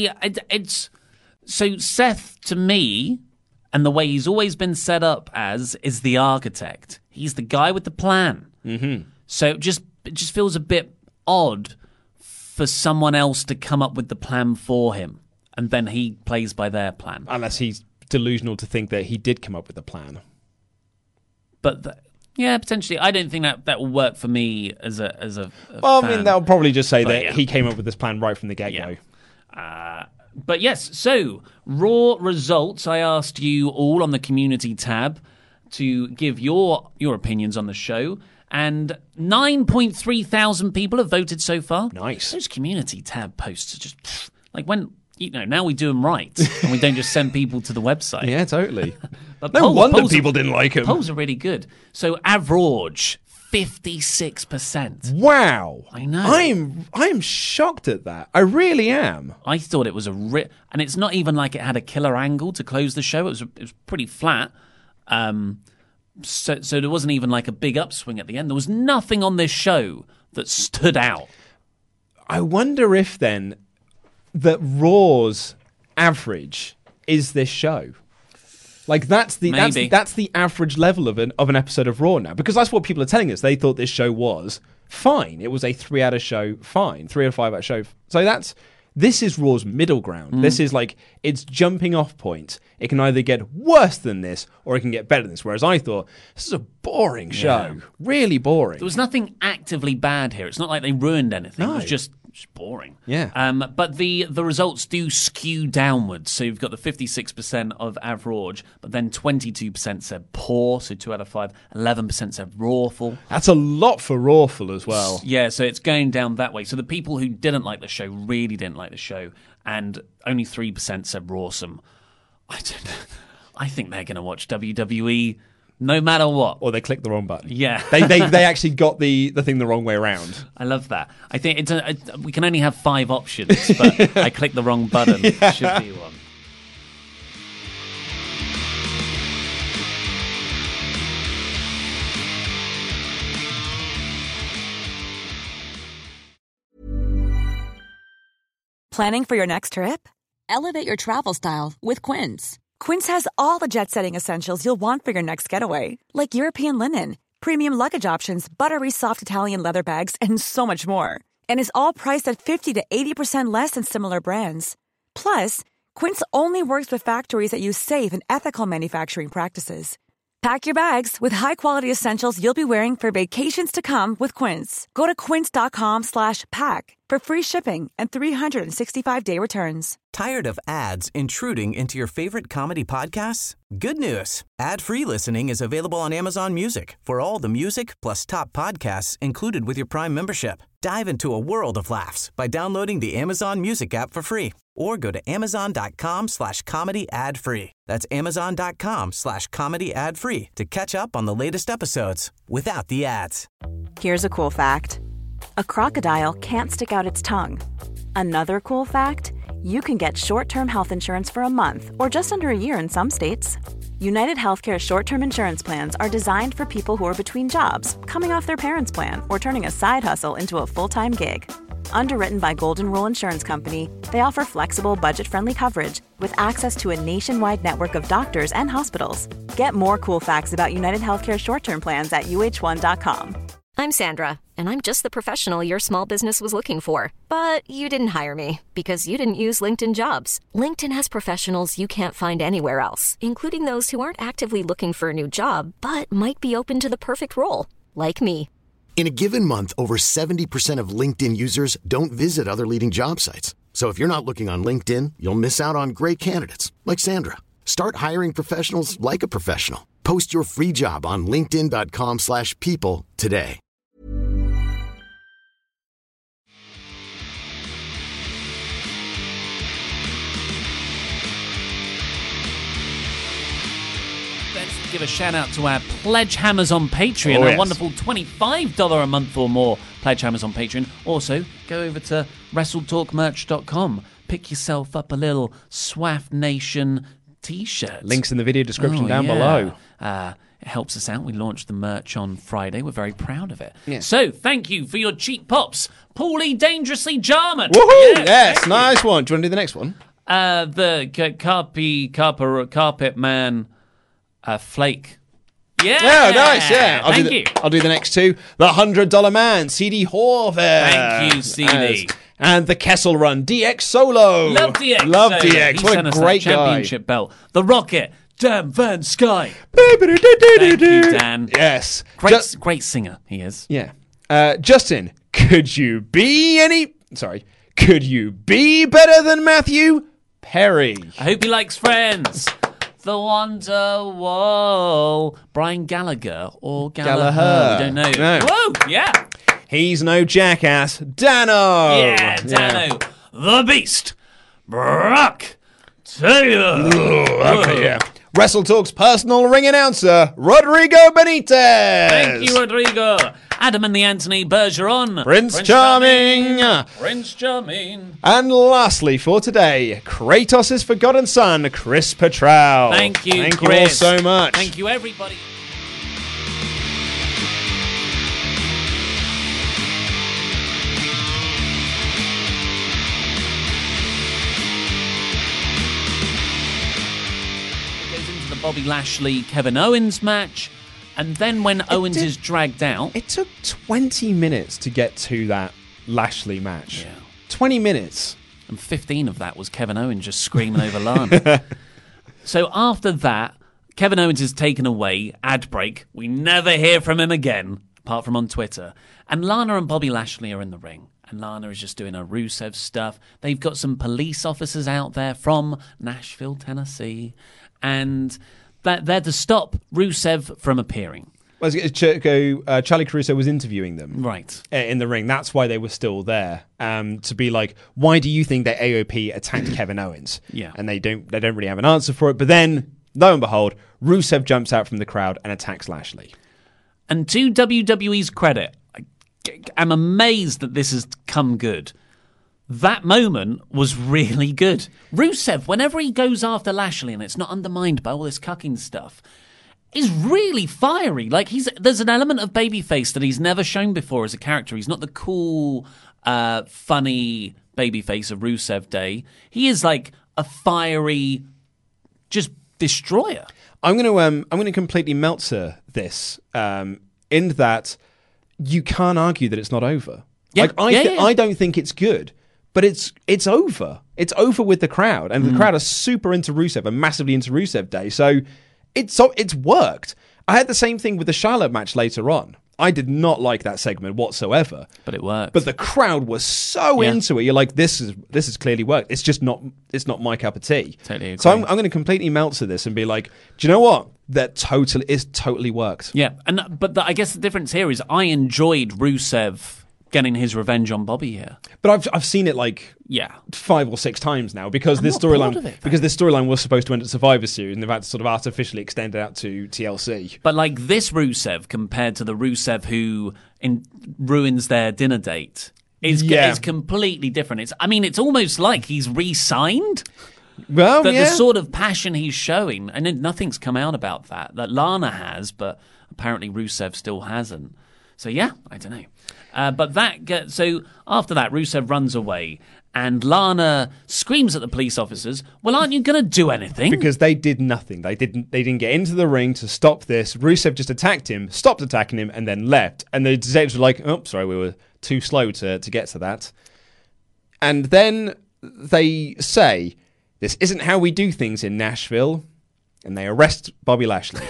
so Seth, to me, and the way he's always been set up as, is the architect. He's the guy with the plan. Mm-hmm. So it just feels a bit odd for someone else to come up with the plan for him, and then he plays by their plan. Unless he's delusional to think that he did come up with the plan. But potentially. I don't think that will work for me as a well, fan. I mean, they'll probably just say that he came up with this plan right from the get-go. Yeah. But yes, so Raw results. I asked you all on the community tab to give your opinions on the show, and 9.3 thousand people have voted so far. Nice. Those community tab posts are just like when now we do them right, and we don't just send people to the website. Yeah, totally. But no wonder people didn't like them. Polls are really good. So average 56%. Wow. I know. I'm shocked at that. I really am. I thought it was and it's not even like it had a killer angle to close the show. It was pretty flat. So there wasn't even like a big upswing at the end. There was nothing on this show that stood out. I wonder if then that Raw's average is this show. Like that's the average level of an episode of Raw now, because that's what people are telling us. They thought this show was fine. It was a 3 out of show fine, 3 out of 5 out show. So this is Raw's middle ground. This is like its jumping off point. It can either get worse than this or it can get better than this. Whereas I thought this is a boring show, really boring. There was nothing actively bad here. It's not like they ruined anything. No. It was just boring. Yeah. But the results do skew downwards. So you've got the 56% of average, but then 22% said poor, so 2 out of 5. 11% said rawful. That's a lot for rawful as well. Yeah, so it's going down that way. So the people who didn't like the show really didn't like the show, and only 3% said rawsome. I think they're going to watch WWE no matter what. Or they clicked the wrong button. Yeah. they actually got the thing the wrong way around. I love that. I think we can only have 5 options, but I clicked the wrong button. Yeah. Should be one. Planning for your next trip? Elevate your travel style with Quince. Quince has all the jet-setting essentials you'll want for your next getaway, like European linen, premium luggage options, buttery soft Italian leather bags, and so much more. And is all priced at 50 to 80% less than similar brands. Plus, Quince only works with factories that use safe and ethical manufacturing practices. Pack your bags with high-quality essentials you'll be wearing for vacations to come with Quince. Go to quince.com/pack for free shipping and 365-day returns. Tired of ads intruding into your favorite comedy podcasts? Good news. Ad-free listening is available on Amazon Music for all the music plus top podcasts included with your Prime membership. Dive into a world of laughs by downloading the Amazon Music app for free or go to amazon.com/comedy ad-free. That's amazon.com/comedy ad-free to catch up on the latest episodes without the ads. Here's a cool fact. A crocodile can't stick out its tongue. Another cool fact, you can get short-term health insurance for a month or just under a year in some states. United Healthcare short-term insurance plans are designed for people who are between jobs, coming off their parents' plan, or turning a side hustle into a full-time gig. Underwritten by Golden Rule Insurance Company, they offer flexible, budget-friendly coverage with access to a nationwide network of doctors and hospitals. Get more cool facts about United Healthcare short-term plans at uh1.com. I'm Sandra, and I'm just the professional your small business was looking for. But you didn't hire me because you didn't use LinkedIn Jobs. LinkedIn has professionals you can't find anywhere else, including those who aren't actively looking for a new job, but might be open to the perfect role, like me. In a given month, over 70% of LinkedIn users don't visit other leading job sites. So if you're not looking on LinkedIn, you'll miss out on great candidates like Sandra. Start hiring professionals like a professional. Post your free job on linkedin.com/people today. Let's give a shout out to our Pledge Hammers on Patreon, yes. wonderful $25 a month or more Pledge Hammers on Patreon. Also, go over to WrestleTalkMerch.com. Pick yourself up a little Swaff Nation t-shirt. Links in the video description down below. It helps us out. We launched the merch on Friday. We're very proud of it. Yeah. So, thank you for your cheap pops. Paulie Dangerously Jarman. Woohoo! Yes, nice one. Do you want to do the next one? The Carpet Man Flake. Yeah. Oh, nice, yeah. Thank you. I'll do the next two. The $100 Man, CD Horvath. Thank you, CD. And the Kessel Run, DX Solo. Love DX. Love Solo. DX. He What sent a us great that guy. championship belt. The Rocket, Dan Van Sky. Thank you, Dan. Yes. Great singer he is. Yeah. Justin, could you be better than Matthew Perry? I hope he likes Friends. The Wonderwall. Brian Gallagher or Gallagher. We don't know. No. Whoa, yeah. He's no jackass. Dano. Yeah, Dano. The Beast. Brock Taylor. Okay, yeah. Wrestle Talk's personal ring announcer, Rodrigo Benitez. Thank you, Rodrigo. Adam and the Anthony Bergeron. Prince Charming. Prince Charming. And lastly for today, Kratos' forgotten son, Chris Petrel. Thank you, Thank Chris. you all so much. Thank you, everybody. Bobby Lashley, Kevin Owens match, and then when Owens is dragged out... It took 20 minutes to get to that Lashley match. Yeah. 20 minutes. And 15 of that was Kevin Owens just screaming over Lana. So after that, Kevin Owens is taken away, ad break, we never hear from him again, apart from on Twitter, and Lana and Bobby Lashley are in the ring. And Lana is just doing her Rusev stuff. They've got some police officers out there from Nashville, Tennessee, and they're to stop Rusev from appearing. Well, Charlie Caruso was interviewing them right in the ring. That's why they were still there, to be like, why do you think that AOP attacked Kevin Owens? Yeah. And they don't really have an answer for it. But then, lo and behold, Rusev jumps out from the crowd and attacks Lashley. And to WWE's credit, I'm amazed that this has come good. That moment was really good. Rusev, whenever he goes after Lashley and it's not undermined by all this cucking stuff, is really fiery. Like there's an element of babyface that he's never shown before as a character. He's not the cool, funny babyface of Rusev Day. He is like a fiery, just destroyer. I'm going to completely Meltzer this in that you can't argue that it's not over. Yeah. I don't think it's good, but it's over. It's over with the crowd, and the crowd are super into Rusev and massively into Rusev Day. So it's worked. I had the same thing with the Charlotte match later on. I did not like that segment whatsoever, but it worked. But the crowd was so into it. You're like, this is clearly worked. It's just not. It's not my cup of tea. Totally agree. So I'm going to completely Meltzer this and be like, do you know what? That totally worked. Yeah, but I guess the difference here is I enjoyed Rusev getting his revenge on Bobby here. But I've seen it 5 or 6 times now because this storyline was supposed to end at Survivor Series and they've had to sort of artificially extend it out to TLC. But this Rusev compared to the Rusev who ruins their dinner date is completely different. It's almost like he's re-signed. Well, the sort of passion he's showing, and nothing's come out about that Lana has, but apparently Rusev still hasn't. So yeah, I don't know. But so after that, Rusev runs away, and Lana screams at the police officers, "Well, aren't you going to do anything?" Because they did nothing. They didn't get into the ring to stop this. Rusev just attacked him, stopped attacking him, and then left. And the detectives were like, "Oh, sorry, we were too slow to get to that." And then they say, "This isn't how we do things in Nashville," and they arrest Bobby Lashley.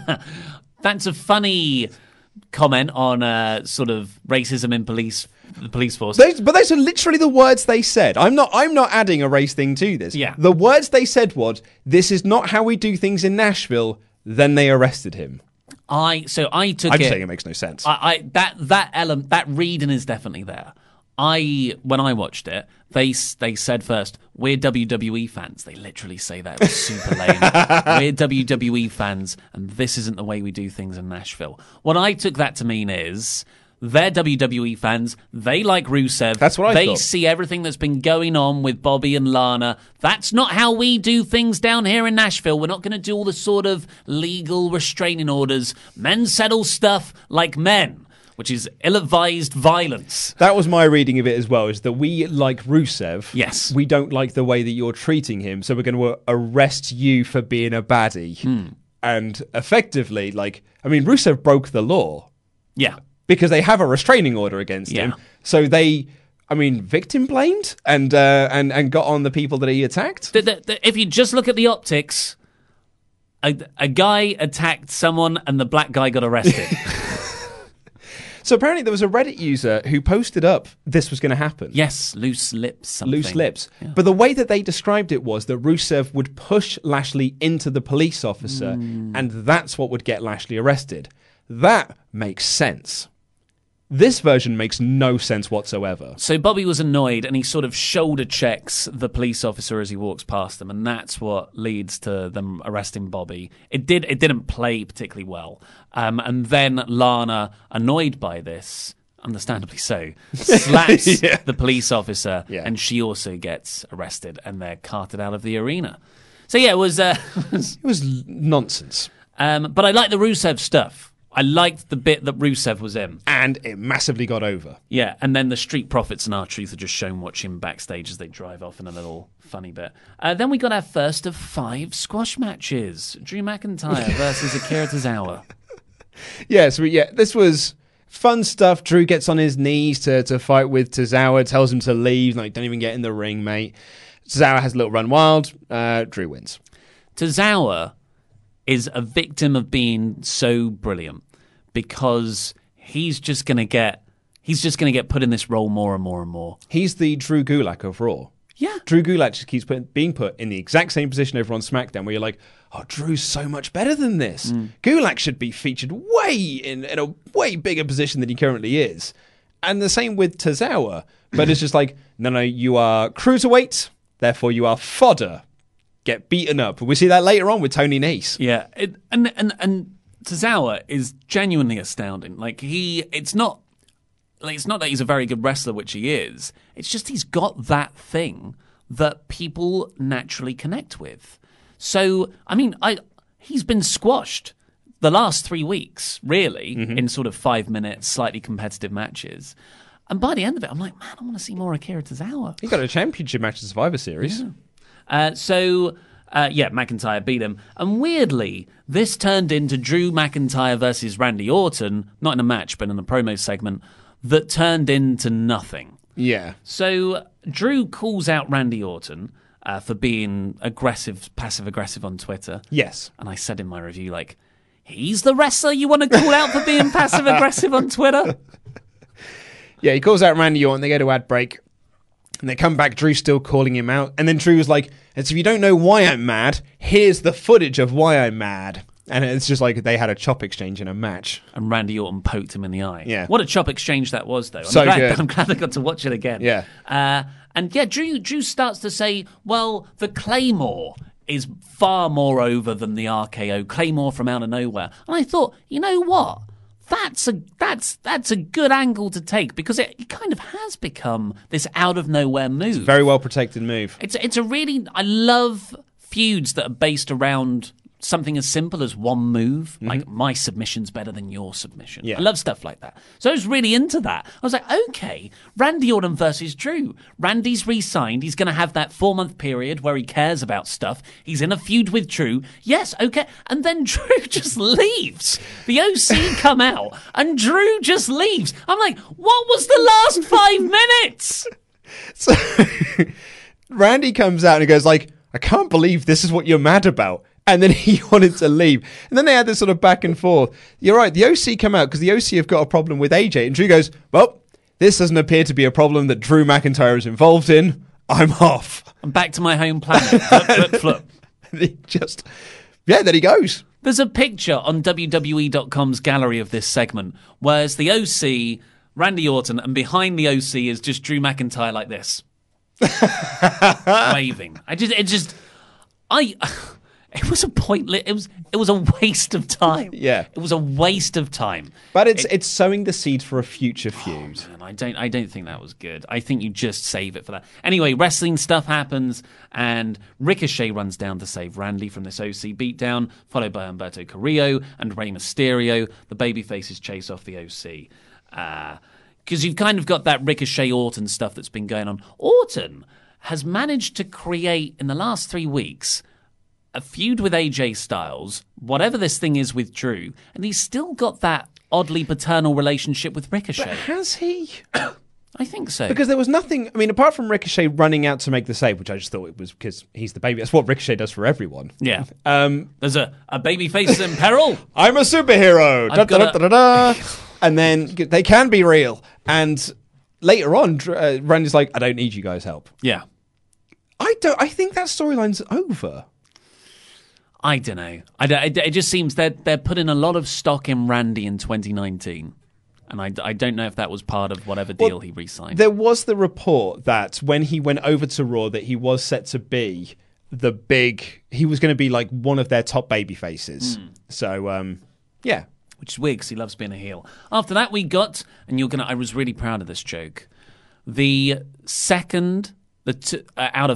That's a funny comment on sort of racism in the police force. But those are literally the words they said. I'm not adding a race thing to this. Yeah. The words they said was, "This is not how we do things in Nashville." Then they arrested him. I'm saying it makes no sense. That element, that reading is definitely there. When I watched it, they said first, "We're WWE fans." They literally say that. It was super lame. "We're WWE fans, and this isn't the way we do things in Nashville." What I took that to mean is they're WWE fans. They like Rusev. That's what I thought. They see everything that's been going on with Bobby and Lana. That's not how we do things down here in Nashville. We're not going to do all the sort of legal restraining orders. Men settle stuff like men, which is ill-advised violence. That was my reading of it as well, is that we like Rusev. Yes. We don't like the way that you're treating him, so we're going to arrest you for being a baddie. And effectively, Rusev broke the law. Yeah. Because they have a restraining order against him. So they, victim blamed and got on the people that he attacked. If you just look at the optics, a guy attacked someone and the black guy got arrested. So apparently there was a Reddit user who posted up this was going to happen. Yes, loose lips. Something. Loose lips. Yeah. But the way that they described it was that Rusev would push Lashley into the police officer, and that's what would get Lashley arrested. That makes sense. This version makes no sense whatsoever. So Bobby was annoyed, and he sort of shoulder checks the police officer as he walks past them, and that's what leads to them arresting Bobby. It didn't play particularly well. And then Lana, annoyed by this, understandably so, slaps the police officer, and she also gets arrested, and they're carted out of the arena. So yeah, it was it was nonsense. But I like the Rusev stuff. I liked the bit that Rusev was in. And it massively got over. Yeah, and then the Street Profits and R-Truth are just shown watching backstage as they drive off in a little funny bit. Then we got our first of 5 squash matches. Drew McIntyre versus Akira Tozawa. This was fun stuff. Drew gets on his knees to fight with Tozawa, tells him to leave, don't even get in the ring, mate. Tozawa has a little run wild. Drew wins. Tozawa is a victim of being so brilliant because he's just going to get put in this role more and more and more. He's the Drew Gulak of Raw. Yeah. Drew Gulak just keeps being put in the exact same position over on SmackDown where you're like, oh, Drew's so much better than this. Gulak should be featured in a way bigger position than he currently is. And the same with Tozawa. But it's just like, no, you are cruiserweight, therefore you are fodder. Get beaten up. We see that later on with Tony Nese. Yeah, and Tozawa is genuinely astounding. It's not that he's a very good wrestler, which he is. It's just he's got that thing that people naturally connect with. So, he's been squashed the last 3 weeks, really, in sort of 5-minute, slightly competitive matches. And by the end of it, I'm like, man, I want to see more Akira Tozawa. He got a championship match in Survivor Series. Yeah. So McIntyre beat him. And weirdly, this turned into Drew McIntyre versus Randy Orton, not in a match, but in a promo segment, that turned into nothing. Yeah. So Drew calls out Randy Orton for being passive-aggressive on Twitter. Yes. And I said in my review, like, he's the wrestler you want to call out for being passive-aggressive on Twitter? Yeah, he calls out Randy Orton, they go to ad break, and they come back, Drew's still calling him out, and then Drew was like, and so if you don't know why I'm mad, here's the footage of why I'm mad. And it's just like they had a chop exchange in a match. And Randy Orton poked him in the eye. Yeah. What a chop exchange that was, though. Good. I'm glad I got to watch it again. Yeah. Drew starts to say, well, the Claymore is far more over than the RKO. Claymore from out of nowhere. And I thought, you know what? That's a good angle to take, because it kind of has become this out of nowhere move. It's a very well protected move. It's a really, I love feuds that are based around something as simple as one move, like my submission's better than your submission. Yeah. I love stuff like that. So I was really into that. I was like, okay, Randy Orton versus Drew. Randy's re-signed. He's going to have that 4-month period where he cares about stuff. He's in a feud with Drew. Yes, okay. And then Drew just leaves. The OC come out and Drew just leaves. I'm like, what was the last 5 minutes? So Randy comes out and he goes like, I can't believe this is what you're mad about. And then he wanted to leave. And then they had this sort of back and forth. You're right, the OC come out because the OC have got a problem with AJ. And Drew goes, well, this doesn't appear to be a problem that Drew McIntyre is involved in. I'm off. I'm back to my home planet. Flip. There he goes. There's a picture on WWE.com's gallery of this segment where it's the OC, Randy Orton, and behind the OC is just Drew McIntyre like this. Waving. It was a pointless. It was a waste of time. Yeah, it was a waste of time. But it's sowing the seeds for a future feud. Oh, man, I don't think that was good. I think you just save it for that. Anyway, wrestling stuff happens, and Ricochet runs down to save Randy from this OC beatdown, followed by Humberto Carrillo and Rey Mysterio. The babyfaces chase off the OC. Because you've kind of got that Ricochet Orton stuff that's been going on. Orton has managed to create in the last 3 weeks a feud with AJ Styles, whatever this thing is with Drew, and he's still got that oddly paternal relationship with Ricochet. But has he? I think so. Because there was nothing, I mean, apart from Ricochet running out to make the save, which I just thought it was because he's the baby. That's what Ricochet does for everyone. Yeah. There's a baby face in peril. I'm a superhero. And then they can be real. And later on, Randy's like, I don't need you guys' help. Yeah. I think that storyline's over. I don't know. It just seems they're putting a lot of stock in Randy in 2019. And I don't know if that was part of whatever deal he re-signed. There was the report that when he went over to Raw that he was set to be he was going to be like one of their top baby faces. So, yeah. Which is weird because he loves being a heel. After that we got, and I was really proud of this joke, the 2 out of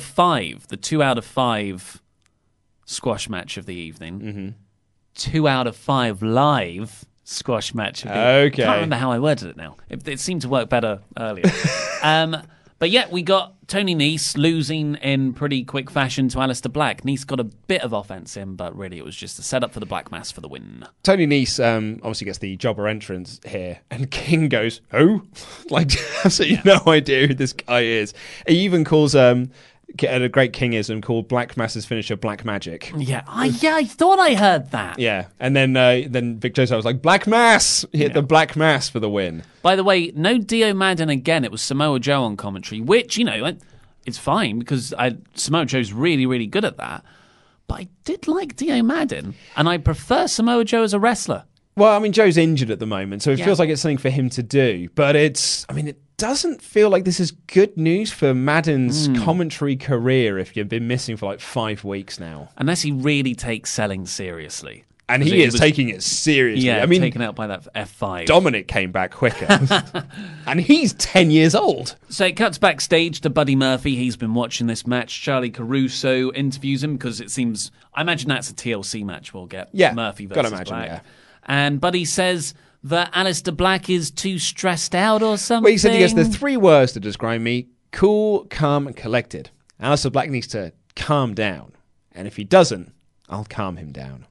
5 squash match of the evening. 2 out of 5 live squash match of the evening. Okay. I can't remember how I worded it now. It seemed to work better earlier. But yeah, we got Tony Nese losing in pretty quick fashion to Aleister Black. Nese got a bit of offense in, but really it was just a setup for the Black Mass for the win. Tony Nese obviously gets the jobber entrance here, and King goes, who? Like, absolutely no idea who this guy is. He even calls a great Kingism called Black Mass's finisher Black Magic. Yeah, I thought I heard that. Yeah, and then Vic Joseph was like, Black Mass! He hit the Black Mass for the win. By the way, no Dio Maddin again. It was Samoa Joe on commentary, which, it's fine because Samoa Joe's really, really good at that. But I did like Dio Maddin, and I prefer Samoa Joe as a wrestler. Well, I mean, Joe's injured at the moment, so it feels like it's something for him to do. But it doesn't feel like this is good news for Madden's commentary career if you've been missing for like 5 weeks now. Unless he really takes selling seriously. And he is taking it seriously. Yeah, I mean, taken out by that F5. Dominic came back quicker. And he's 10 years old. So it cuts backstage to Buddy Murphy. He's been watching this match. Charlie Caruso interviews him because I imagine that's a TLC match we'll get. Yeah, Murphy versus gotta imagine, Black. yeah. And Buddy says that Aleister Black is too stressed out or something. Well, he said he gets the 3 words to describe me: cool, calm, and collected. Aleister Black needs to calm down. And if he doesn't, I'll calm him down.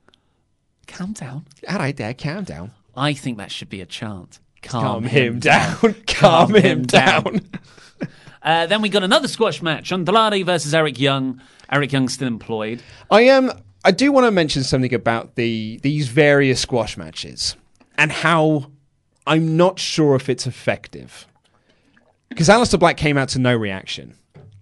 Calm down? All right there, calm down. I think that should be a chant. Calm him down. Calm him down. Then we got another squash match. Andrade versus Eric Young. Eric Young still employed. I do want to mention something about these various squash matches and how I'm not sure if it's effective. Because Aleister Black came out to no reaction.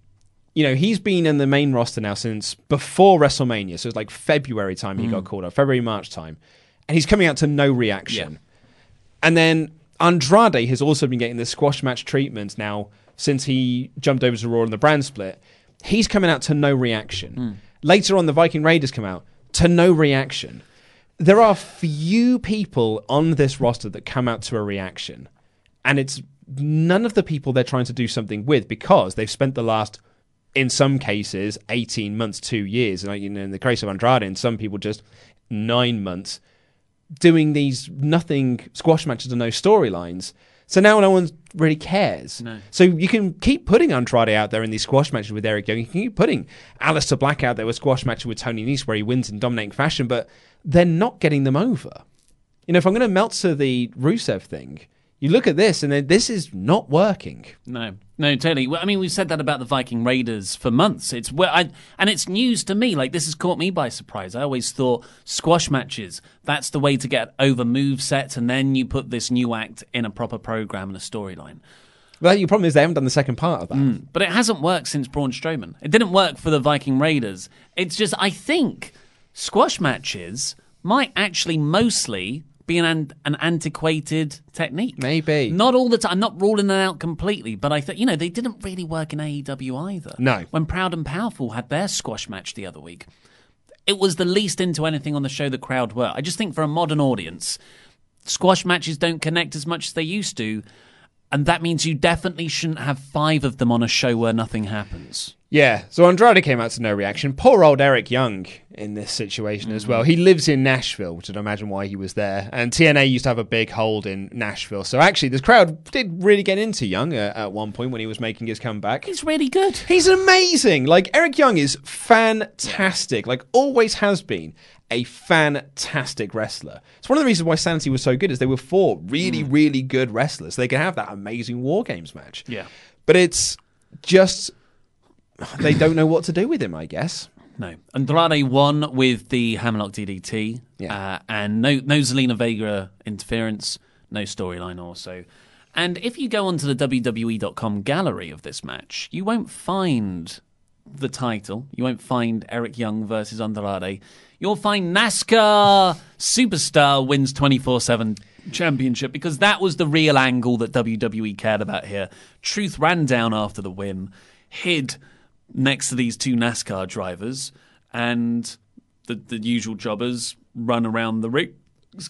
You know, he's been in the main roster now since before WrestleMania. So it's like February time he got called up, February, March time. And he's coming out to no reaction. Yeah. And then Andrade has also been getting this squash match treatment now since he jumped over to Raw in the brand split. He's coming out to no reaction. Later on, the Viking Raiders come out to no reaction. There are few people on this roster that come out to a reaction. And it's none of the people they're trying to do something with because they've spent the last, in some cases, 18 months, 2 years. And in the case of Andrade, and some people just 9 months, doing these nothing squash matches and no storylines. So now no one really cares. No. So you can keep putting Andrade out there in these squash matches with Eric Young. You can keep putting Aleister Black out there with squash matches with Tony Nese where he wins in dominating fashion, but they're not getting them over. You know, if I'm going to melt to the Rusev thing, you look at this and then this is not working. No, totally. I mean, we've said that about the Viking Raiders for months. And it's news to me. Like, this has caught me by surprise. I always thought squash matches, that's the way to get over move sets, and then you put this new act in a proper program and a storyline. Well, your problem is they haven't done the second part of that. But it hasn't worked since Braun Strowman. It didn't work for the Viking Raiders. It's just, I think squash matches might actually mostly be an antiquated technique. Maybe. Not all the time. I'm not ruling it out completely, but I think, they didn't really work in AEW either. No. When Proud and Powerful had their squash match the other week, it was the least into anything on the show the crowd were. I just think for a modern audience, squash matches don't connect as much as they used to, and that means you definitely shouldn't have 5 of them on a show where nothing happens. Yeah, so Andrade came out to no reaction. Poor old Eric Young in this situation as well. He lives in Nashville, which I'd imagine why he was there. And TNA used to have a big hold in Nashville. So actually, this crowd did really get into Young at one point when he was making his comeback. He's really good. He's amazing. Like, Eric Young is fantastic. Like, always has been a fantastic wrestler. It's one of the reasons why Sanity was so good is they were 4 really, really good wrestlers. So they could have that amazing War Games match. Yeah. But it's just they don't know what to do with him, I guess. No. Andrade won with the Hammerlock DDT. Yeah. And no Zelina Vega interference, no storyline also. And if you go onto the WWE.com gallery of this match, you won't find the title. You won't find Eric Young versus Andrade. You'll find NASCAR Superstar wins 24/7 championship, because that was the real angle that WWE cared about here. Truth ran down after the win, hid next to these 2 NASCAR drivers, and the usual jobbers run around the ring.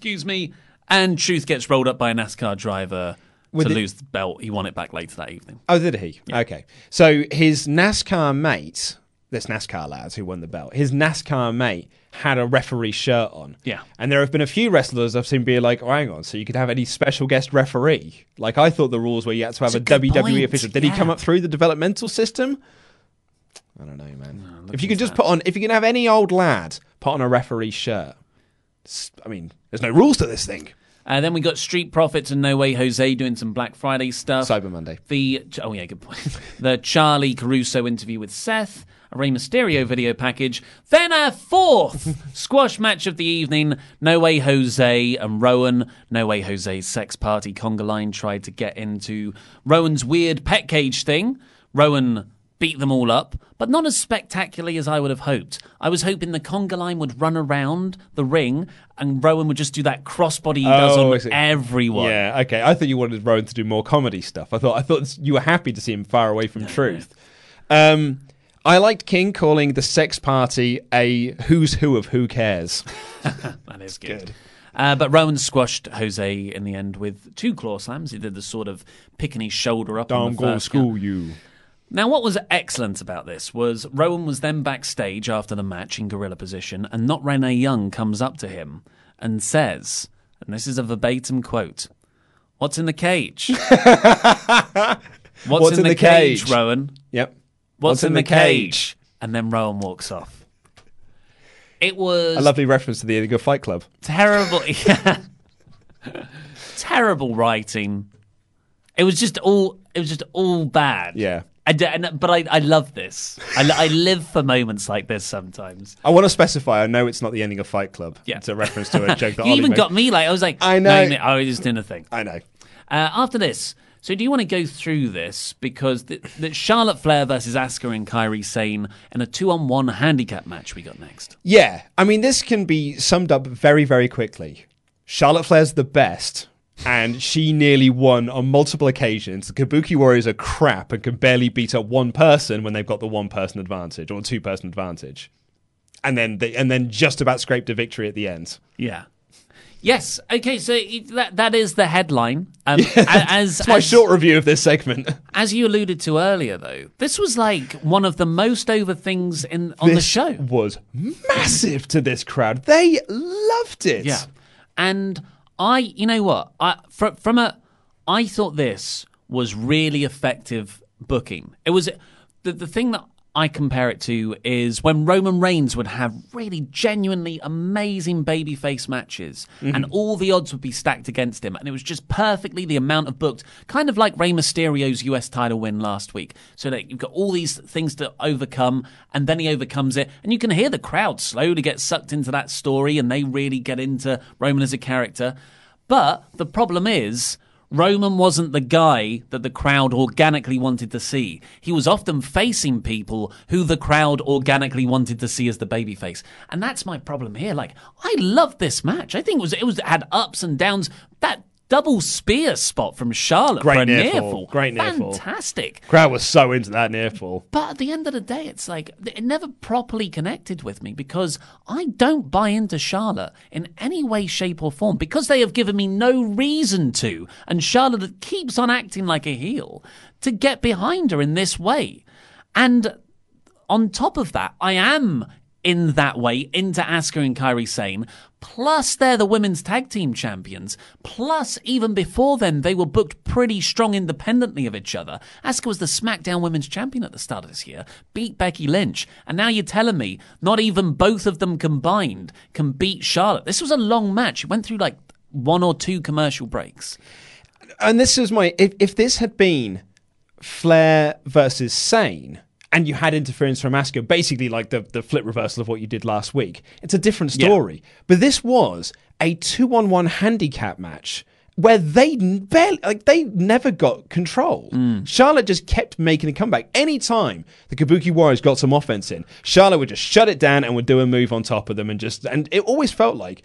And Truth gets rolled up by a NASCAR driver to lose the belt. He won it back later that evening. Oh, did he? Yeah. Okay. So his NASCAR mate, this NASCAR lad who won the belt, his NASCAR mate had a referee shirt on. Yeah. And there have been a few wrestlers I've seen be like, oh, hang on, so you could have any special guest referee? Like, I thought the rules were you had to have a WWE official. Did he come up through the developmental system? I don't know, man. No, if you could just if you can have any old lad put on a referee shirt. I mean, there's no rules to this thing. Then we got Street Profits and No Way Jose doing some Black Friday stuff. Cyber Monday. Good point. The Charlie Caruso interview with Seth, a Rey Mysterio video package. Then our 4th squash match of the evening, No Way Jose and Rowan. No Way Jose's sex party conga line tried to get into Rowan's weird pet cage thing. Rowan beat them all up, but not as spectacularly as I would have hoped. I was hoping the conga line would run around the ring and Rowan would just do that crossbody he does on everyone. Yeah, okay. I thought you wanted Rowan to do more comedy stuff. I thought you were happy to see him far away from Truth. I liked King calling the sex party a who's who of who cares. That is good. But Rowan squashed Jose in the end with 2 claw slams. He did the sort of picking his shoulder up. I'm going to school you. Now, what was excellent about this was Rowan was then backstage after the match in gorilla position, and Not Renee Young comes up to him and says, and this is a verbatim quote, "What's in the cage?" What's in the cage, Rowan? Yep. What's in the cage? And then Rowan walks off. It was a lovely reference to the Illegal Fight Club. Terrible, yeah. Terrible writing. It was just all bad. Yeah. But I love this. I live for moments like this sometimes. I want to specify, I know it's not the ending of Fight Club. Yeah. It's a reference to a joke that You Ollie even made. got me I was like, I know. No, I was just doing a thing. I know. After this, so do you want to go through this? Because the Charlotte Flair versus Asuka and Kairi Sane in a 2-on-1 handicap match we got next. Yeah. I mean, this can be summed up very, very quickly. Charlotte Flair's the best, and she nearly won on multiple occasions. The Kabuki Warriors are crap and can barely beat up one person when they've got the one-person advantage or two-person advantage. And then just about scraped a victory at the end. Yeah. Yes. Okay. So that is the headline. It's my short review of this segment. As you alluded to earlier, though, this was like one of the most over things on the show. This was massive to this crowd. They loved it. Yeah. And you know what? I thought this was really effective booking. It was the thing that I compare it to is when Roman Reigns would have really genuinely amazing babyface matches and all the odds would be stacked against him, and it was just perfectly the amount of booked, kind of like Rey Mysterio's US title win last week. So that you've got all these things to overcome, and then he overcomes it, and you can hear the crowd slowly get sucked into that story, and they really get into Roman as a character. But the problem is, Roman wasn't the guy that the crowd organically wanted to see. He was often facing people who the crowd organically wanted to see as the babyface. And that's my problem here. Like, I loved this match. I think it had ups and downs. That double spear spot from Charlotte for a near fall. Great near fall. Fantastic. Crowd was so into that near fall. But at the end of the day, it's like, it never properly connected with me because I don't buy into Charlotte in any way, shape or form because they have given me no reason to. And Charlotte keeps on acting like a heel to get behind her in this way. And on top of that, I am in that way into Asuka and Kairi Sane. Plus, they're the women's tag team champions. Plus, even before then, they were booked pretty strong independently of each other. Asuka was the SmackDown Women's Champion at the start of this year, beat Becky Lynch. And now you're telling me not even both of them combined can beat Charlotte. This was a long match. It went through like 1 or 2 commercial breaks. And this is if this had been Flair versus Sane, and you had interference from Asuka, basically like the flip reversal of what you did last week, it's a different story. Yeah. But this was a 2-on-1 handicap match where they never got control. Charlotte just kept making a comeback. Anytime the Kabuki Warriors got some offense in, Charlotte would just shut it down and would do a move on top of them, and it always felt like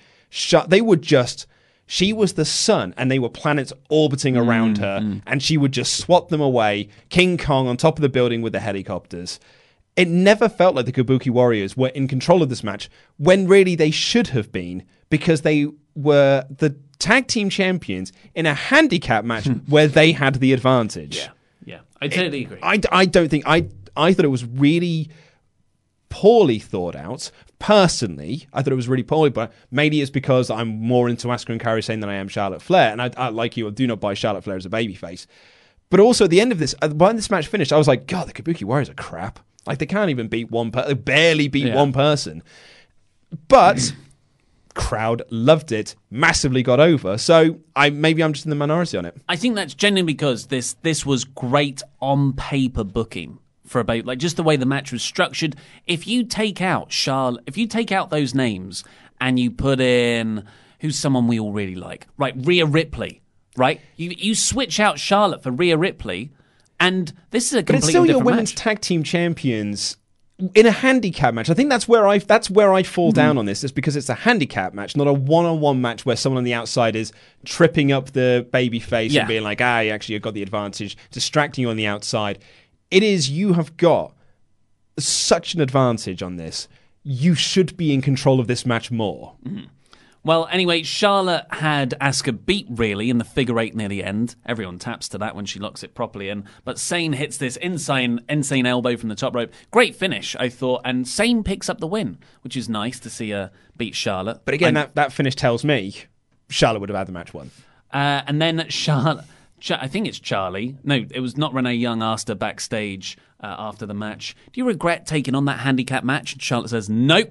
she was the sun and they were planets orbiting around her, and she would just swat them away, King Kong on top of the building with the helicopters. It never felt like the Kabuki Warriors were in control of this match when really they should have been, because they were the tag team champions in a handicap match where they had the advantage. Yeah, I totally agree. I don't think... I thought it was really poorly thought out. Personally, I thought it was really poorly, but maybe it's because I'm more into Asuka and Kairi Sane than I am Charlotte Flair, and I like you, I do not buy Charlotte Flair as a babyface. But also at the end of this, when this match finished, I was like, God, the Kabuki Warriors are crap. Like, they can't even beat one person. They barely beat one person. But crowd loved it, massively got over. So maybe I'm just in the minority on it. I think that's genuinely because this was great on paper booking for about, like, just the way the match was structured. If you take out those names and you put in who's someone we all really like, right? Rhea Ripley, right? You switch out Charlotte for Rhea Ripley, and this is a completely different match. But it's still your women's tag team champions in a handicap match. I think that's where I fall down on this. Is because it's a handicap match, not a one-on-one match where someone on the outside is tripping up the baby face and being like, actually, you've got the advantage, distracting you on the outside. It is, you have got such an advantage on this. You should be in control of this match more. Mm-hmm. Well, anyway, Charlotte had Asuka beat, really, in the figure 8 near the end. Everyone taps to that when she locks it properly in. But Sane hits this insane elbow from the top rope. Great finish, I thought. And Sane picks up the win, which is nice to see her beat Charlotte. But again, that finish tells me Charlotte would have had the match won. And then Charlotte... I think it's Charlie. No, it was not. Renee Young asked her backstage after the match, do you regret taking on that handicap match? And Charlotte says, nope.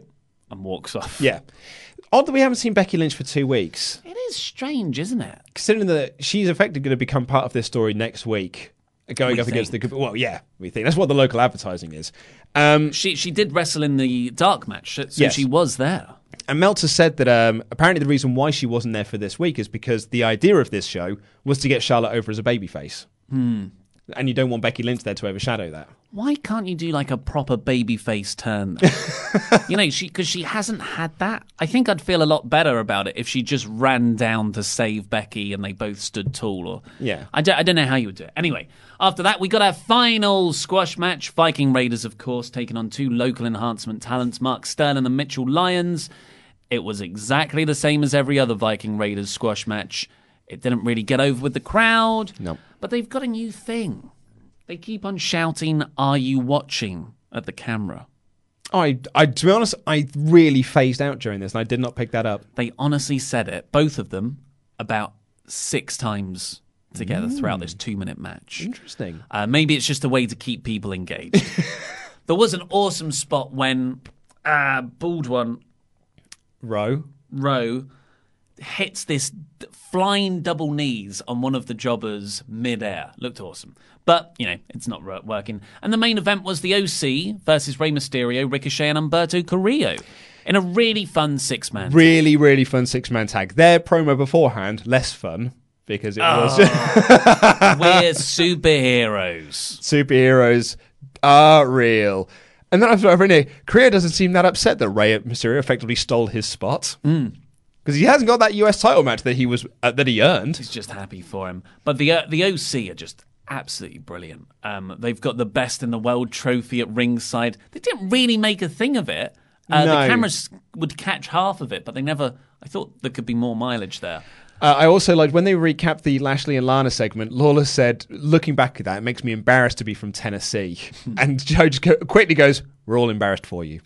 and walks off. Yeah. Odd that we haven't seen Becky Lynch for 2 weeks. It is strange, isn't it? Considering that she's effectively going to become part of this story next week, going up against the... Well, yeah, we think. That's what the local advertising is. She did wrestle in the dark match, so yes. She was there. And Meltzer said that apparently the reason why she wasn't there for this week is because the idea of this show was to get Charlotte over as a babyface. And you don't want Becky Lynch there to overshadow that. Why can't you do like a proper babyface turn? Because she hasn't had that. I think I'd feel a lot better about it if she just ran down to save Becky and they both stood tall. Or yeah, I don't know how you would do it. Anyway, after that, we got our final squash match. Viking Raiders, of course, taking on two local enhancement talents, Mark Sterling and Mitchell Lyons. It was exactly the same as every other Viking Raiders squash match. It didn't really get over with the crowd. No. But they've got a new thing. They keep on shouting, "Are you watching?" at the camera. To be honest, I really phased out during this, and I did not pick that up. They honestly said it, both of them, about 6 times together throughout this 2-minute match. Interesting. Maybe it's just a way to keep people engaged. There was an awesome spot when bald one Rowe hits this flying double knees on one of the jobbers mid-air. Looked awesome. But, it's not working. And the main event was the OC versus Rey Mysterio, Ricochet, and Humberto Carrillo in a really fun 6-man tag. Really, really fun 6-man tag. Their promo beforehand, less fun, because it was... We're superheroes. Superheroes are real. And then I've written, Carrillo doesn't seem that upset that Rey Mysterio effectively stole his spot. Because he hasn't got that US title match that he earned. He's just happy for him. But the OC are just absolutely brilliant. They've got the best in the world trophy at ringside. They didn't really make a thing of it. No. The cameras would catch half of it, but they never... I thought there could be more mileage there. I also liked when they recapped the Lashley and Lana segment, Lawler said, looking back at that, it makes me embarrassed to be from Tennessee. And Joe just quickly goes, we're all embarrassed for you.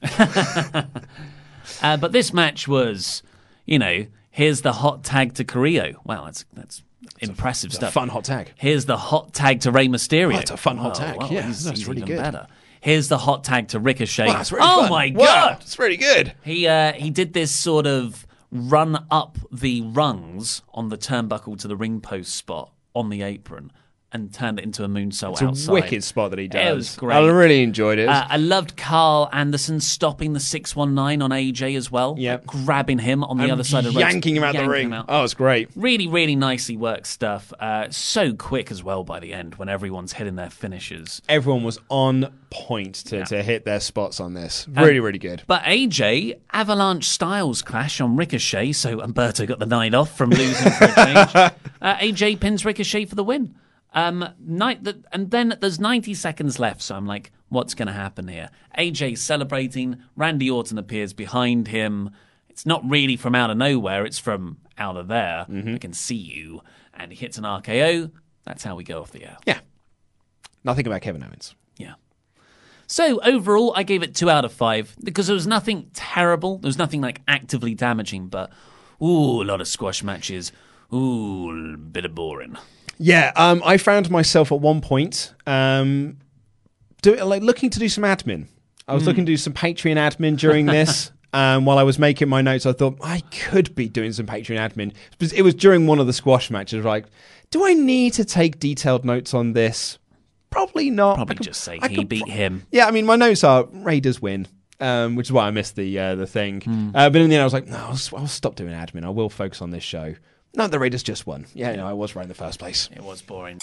But this match was... here's the hot tag to Carrillo. Wow, that's impressive stuff. A fun hot tag. Here's the hot tag to Rey Mysterio. Oh, it's a fun hot tag. Yeah, he's really even good. Better. Here's the hot tag to Ricochet. Wow, that's really fun. My wow, God. It's really good. He did this sort of run up the rungs on the turnbuckle to the ring post spot on the apron and turned it into a moonsault outside. It's a wicked spot that he does. It was great. I really enjoyed it. I loved Carl Anderson stopping the 619 on AJ as well. Yep. Grabbing him on the other side of the ring. Yanking him out the ring. Oh, it's great. Really, really nicely worked stuff. So quick as well by the end when everyone's hitting their finishes. Everyone was on point to hit their spots on this. Really, really good. But AJ, Avalanche Styles clash on Ricochet, so Humberto got the night off from losing for a change. AJ pins Ricochet for the win. And then there's 90 seconds left, so I'm like, what's going to happen here? AJ's celebrating, Randy Orton appears behind him. It's not really from out of nowhere, it's from out of there. I can see you. And he hits an RKO. That's how we go off the air. Yeah. Nothing about Kevin Owens. Yeah. So overall, I gave it 2 out of 5 because there was nothing terrible. There was nothing like actively damaging, but a lot of squash matches. A bit of boring. Yeah, I found myself at one point looking to do some admin. I was looking to do some Patreon admin during this. While I was making my notes, I thought I could be doing some Patreon admin. It was during one of the squash matches. Like, do I need to take detailed notes on this? Probably not. Probably just say he beat him. Yeah, I mean, my notes are Raiders win. Which is why I missed the thing. But in the end, I was like, no, I'll stop doing admin. I will focus on this show. No, the Raiders just won. Yeah, no, I was right in the first place. It was boring.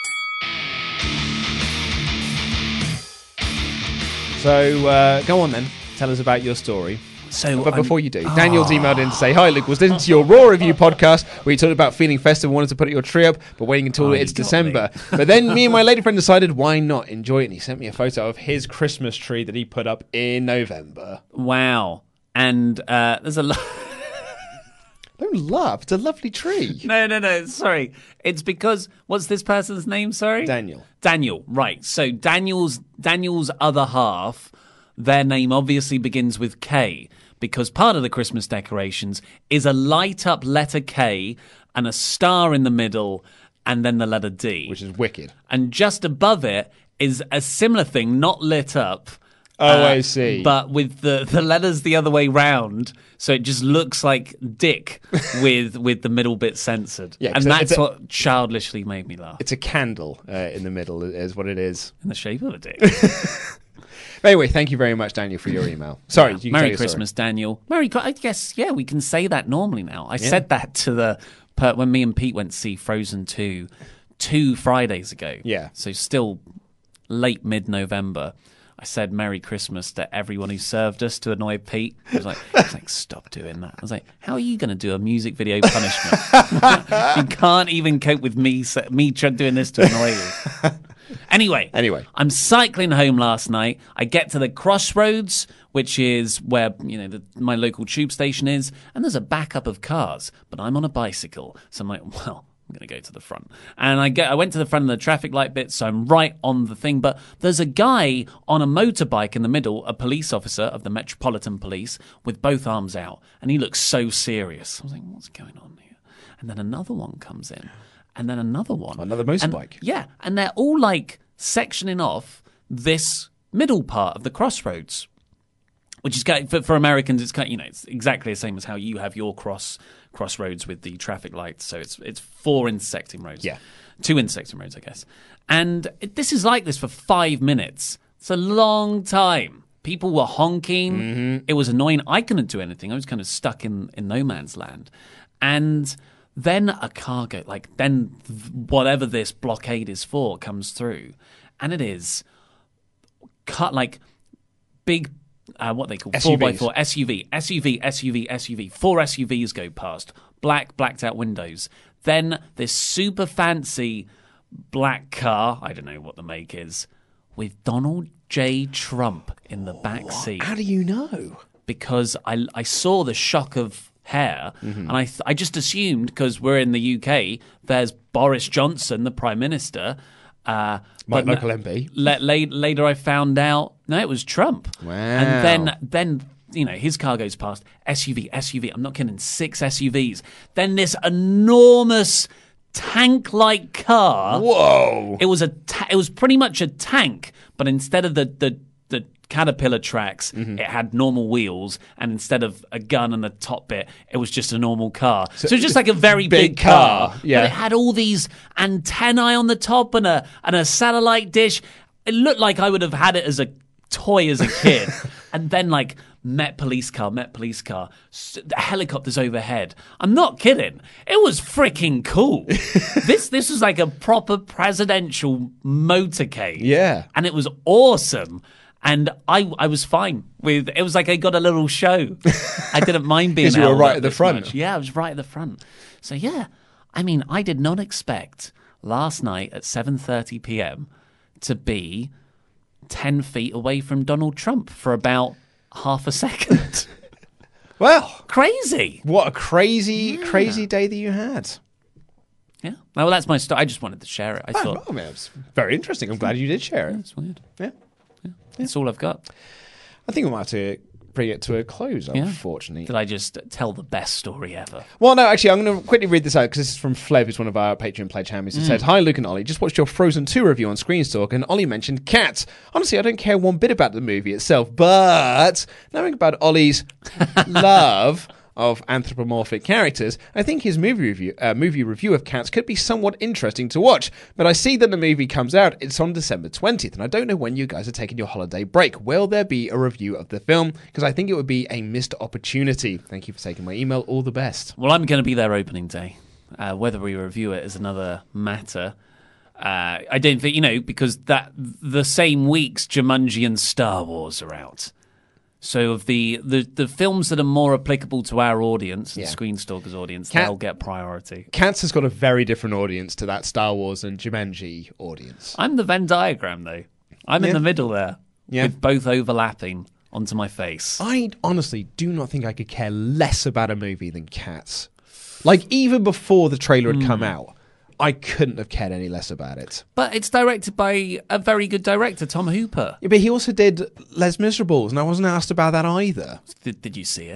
So, go on then. Tell us about your story. But before you do, Daniel's emailed in to say, hi, Luke, was listening to your Raw Review podcast where you talked about feeling festive and wanted to put your tree up, but waiting until it's December. But then me and my lady friend decided, why not enjoy it? And he sent me a photo of his Christmas tree that he put up in November. Wow. And there's a lot... Don't laugh. It's a lovely tree. No. Sorry. It's because, what's this person's name? Sorry? Daniel. Right. So Daniel's other half, their name obviously begins with K because part of the Christmas decorations is a light up letter K and a star in the middle and then the letter D. Which is wicked. And just above it is a similar thing, not lit up, Oh, I see. But with the letters the other way round, so it just looks like dick with the middle bit censored. Yeah, and that's what childishly made me laugh. It's a candle in the middle is what it is. In the shape of a dick. Anyway, thank you very much, Daniel, for your email. Sorry. You Merry Christmas, Daniel. I guess, yeah, we can say that normally now. I said that to when me and Pete went to see Frozen 2 Fridays ago. Yeah. So still late mid-November. I said Merry Christmas to everyone who served us to annoy Pete. He was like, stop doing that. I was like, how are you going to do a music video punishment? You can't even cope with me doing this to annoy you. Anyway, I'm cycling home last night. I get to the Crossroads, which is where my local tube station is, and there's a backup of cars, but I'm on a bicycle. So I'm like, well, I'm going to go to the front. And I went to the front of the traffic light bit, so I'm right on the thing. But there's a guy on a motorbike in the middle, a police officer of the Metropolitan Police, with both arms out. And he looks so serious. I was like, what's going on here? And then another one comes in. And then another one. Another motorbike. And they're all like sectioning off this middle part of the Crossroads. Which is for Americans, it's it's exactly the same as how you have your crossroads with the traffic lights. So it's 4 intersecting roads, 2 intersecting roads, I guess. And this is like this for 5 minutes. It's a long time. People were honking. Mm-hmm. It was annoying. I couldn't do anything. I was kind of stuck in no man's land. And then a car whatever this blockade is for comes through, and it is cut like big. What they call SUVs. 4x4 SUV. 4 SUVs go past, blacked out windows. Then this super fancy black car, I don't know what the make is, with Donald J. Trump in the back seat. How do you know? Because I saw the shock of hair, and I just assumed, because we're in the UK, there's Boris Johnson, the Prime Minister. My local MP. Later I found out, no, it was Trump. Wow. And then his car goes past, SUV, I'm not kidding, 6 SUVs. Then this enormous tank-like car. Whoa. It was it was pretty much a tank, but instead of the Caterpillar tracks, it had normal wheels, and instead of a gun and a top bit, it was just a normal car. So it was just like a very big car. Yeah. But it had all these antennae on the top and a satellite dish. It looked like I would have had it as a toy as a kid. And then Met police car, helicopters overhead. I'm not kidding. It was freaking cool. This was like a proper presidential motorcade. Yeah. And it was awesome. And I was fine with it. Was like I got a little show. I didn't mind being. Because you were right at the front. Much. Yeah, I was right at the front. So yeah, I mean, I did not expect last night at 7:30 p.m. to be 10 feet away from Donald Trump for about half a second. Well, crazy! What a crazy day that you had. Yeah. Well, that's my story. I just wanted to share it. I thought it was very interesting. I'm glad you did share it. It's weird. Yeah. That's all I've got. I think we might have to bring it to a close, unfortunately. Did I just tell the best story ever? Well, no, actually, I'm going to quickly read this out because this is from Flev, who's one of our Patreon pledge hammers. It said, "Hi, Luke and Ollie. Just watched your Frozen 2 review on Screenstalk, and Ollie mentioned Cats. Honestly, I don't care one bit about the movie itself, but knowing about Ollie's love of anthropomorphic characters, I think his movie review of Cats could be somewhat interesting to watch. But I see that the movie comes out, it's on December 20th, and I don't know when you guys are taking your holiday break. Will there be a review of the film? Because I think it would be a missed opportunity. Thank you for taking my email. All the best." Well, I'm going to be there opening day. Whether we review it is another matter. I don't think, because the same weeks Jumanji and Star Wars are out. So of the films that are more applicable to our audience, the Screenstalkers audience, they'll get priority. Cats has got a very different audience to that Star Wars and Jumanji audience. I'm the Venn diagram, though. I'm in the middle there, with both overlapping onto my face. I honestly do not think I could care less about a movie than Cats. Even before the trailer had come out, I couldn't have cared any less about it. But it's directed by a very good director, Tom Hooper. Yeah, but he also did Les Miserables, and I wasn't asked about that either. Did you see it?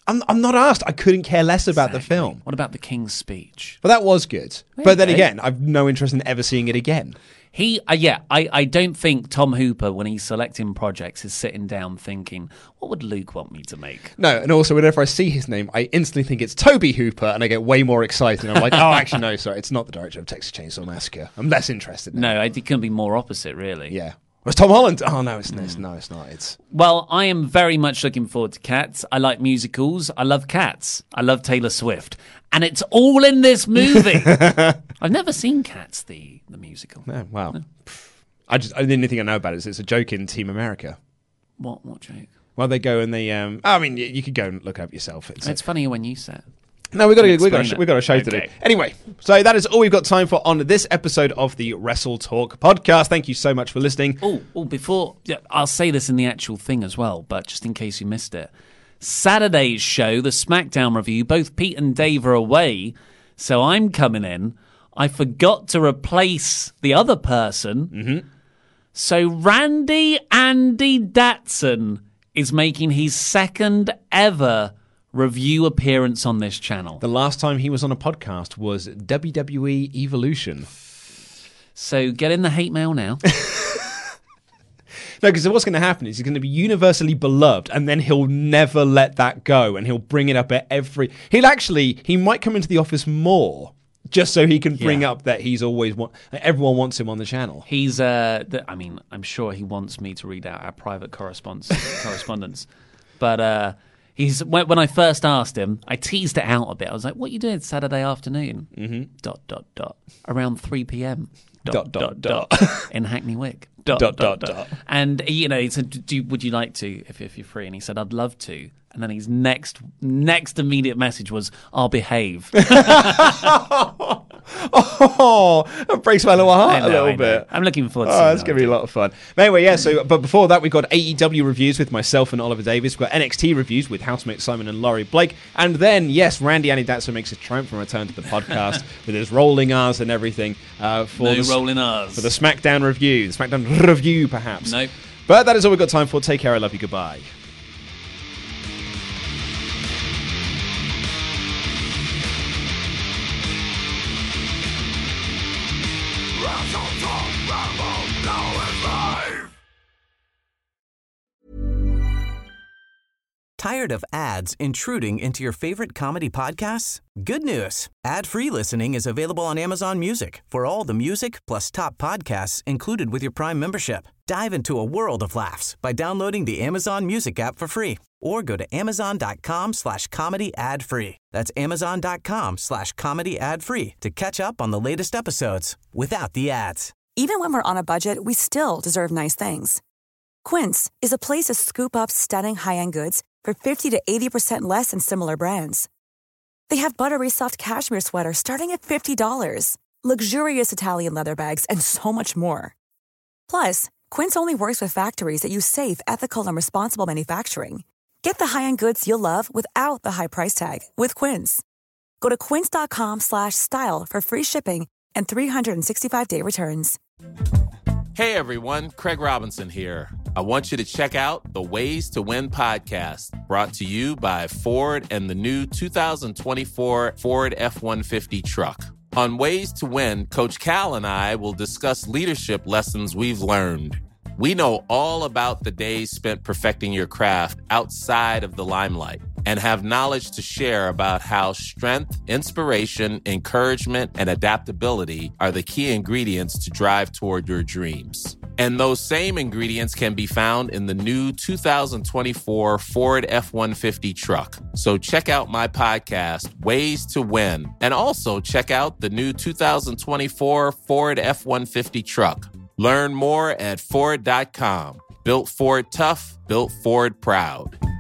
I'm not asked. I couldn't care less about the film. What about The King's Speech? But that was good. But then again, I've no interest in ever seeing it again. I don't think Tom Hooper, when he's selecting projects, is sitting down thinking, what would Luke want me to make? No, and also whenever I see his name, I instantly think it's Toby Hooper, and I get way more excited. I'm like, oh, actually, no, sorry, it's not the director of Texas Chainsaw Massacre. I'm less interested now. No, it couldn't be more opposite, really. Yeah. Was Tom Holland? Oh, no, it's not. Well, I am very much looking forward to Cats. I like musicals. I love Cats. I love Taylor Swift. And it's all in this movie. I've never seen Cats, the musical. No, wow. No. The only thing I know about it is it's a joke in Team America. What joke? Well, they go and they... I mean, you could go and look it up yourself. It's funnier when you say it. No, we've got a show to do. Anyway, so that is all we've got time for on this episode of the Wrestle Talk podcast. Thank you so much for listening. I'll say this in the actual thing as well, but just in case you missed it. Saturday's show, the SmackDown review, both Pete and Dave are away, so I'm coming in. I forgot to replace the other person. Mm-hmm. So Randy Andy Datson is making his second ever review appearance on this channel. The last time he was on a podcast was WWE Evolution. So get in the hate mail now. No, because what's going to happen is he's going to be universally beloved, and then he'll never let that go, and he'll bring it up at every... He might come into the office more, just so he can bring up that he's always... everyone wants him on the channel. He's... I'm sure he wants me to read out our private correspondence. But... when I first asked him, I teased it out a bit. I was like, what are you doing Saturday afternoon? Mm-hmm. ... Around 3 p.m. ... in Hackney Wick. ... And, he said, would you like to, if you're free? And he said, I'd love to. And then his next immediate message was, I'll behave. Oh, that breaks my little heart a little bit. I'm looking forward to seeing that's going to be a lot of fun. But anyway, but before that, we've got AEW reviews with myself and Oliver Davis. We've got NXT reviews with housemate Simon and Laurie Blake. And then, yes, Randy Andy Datson makes a triumphant return to the podcast with his rolling R's and everything. Rolling R's. For the SmackDown review. The SmackDown review, perhaps. Nope. But that is all we've got time for. Take care. I love you. Goodbye. Tired of ads intruding into your favorite comedy podcasts? Good news. Ad-free listening is available on Amazon Music for all the music plus top podcasts included with your Prime membership. Dive into a world of laughs by downloading the Amazon Music app for free or go to amazon.com/comedy ad-free. That's amazon.com/comedy ad-free to catch up on the latest episodes without the ads. Even when we're on a budget, we still deserve nice things. Quince is a place to scoop up stunning high-end goods for 50 to 80% less than similar brands. They have buttery soft cashmere sweaters starting at $50, luxurious Italian leather bags, and so much more. Plus, Quince only works with factories that use safe, ethical, and responsible manufacturing. Get the high-end goods you'll love without the high price tag with Quince. Go to quince.com/style for free shipping and 365-day returns. Hey everyone, Craig Robinson here. I want you to check out the Ways to Win podcast, brought to you by Ford and the new 2024 Ford F-150 truck. On Ways to Win, Coach Cal and I will discuss leadership lessons we've learned. We know all about the days spent perfecting your craft outside of the limelight and have knowledge to share about how strength, inspiration, encouragement, and adaptability are the key ingredients to drive toward your dreams. And those same ingredients can be found in the new 2024 Ford F-150 truck. So check out my podcast, Ways to Win, and also check out the new 2024 Ford F-150 truck. Learn more at Ford.com. Built Ford tough, built Ford proud.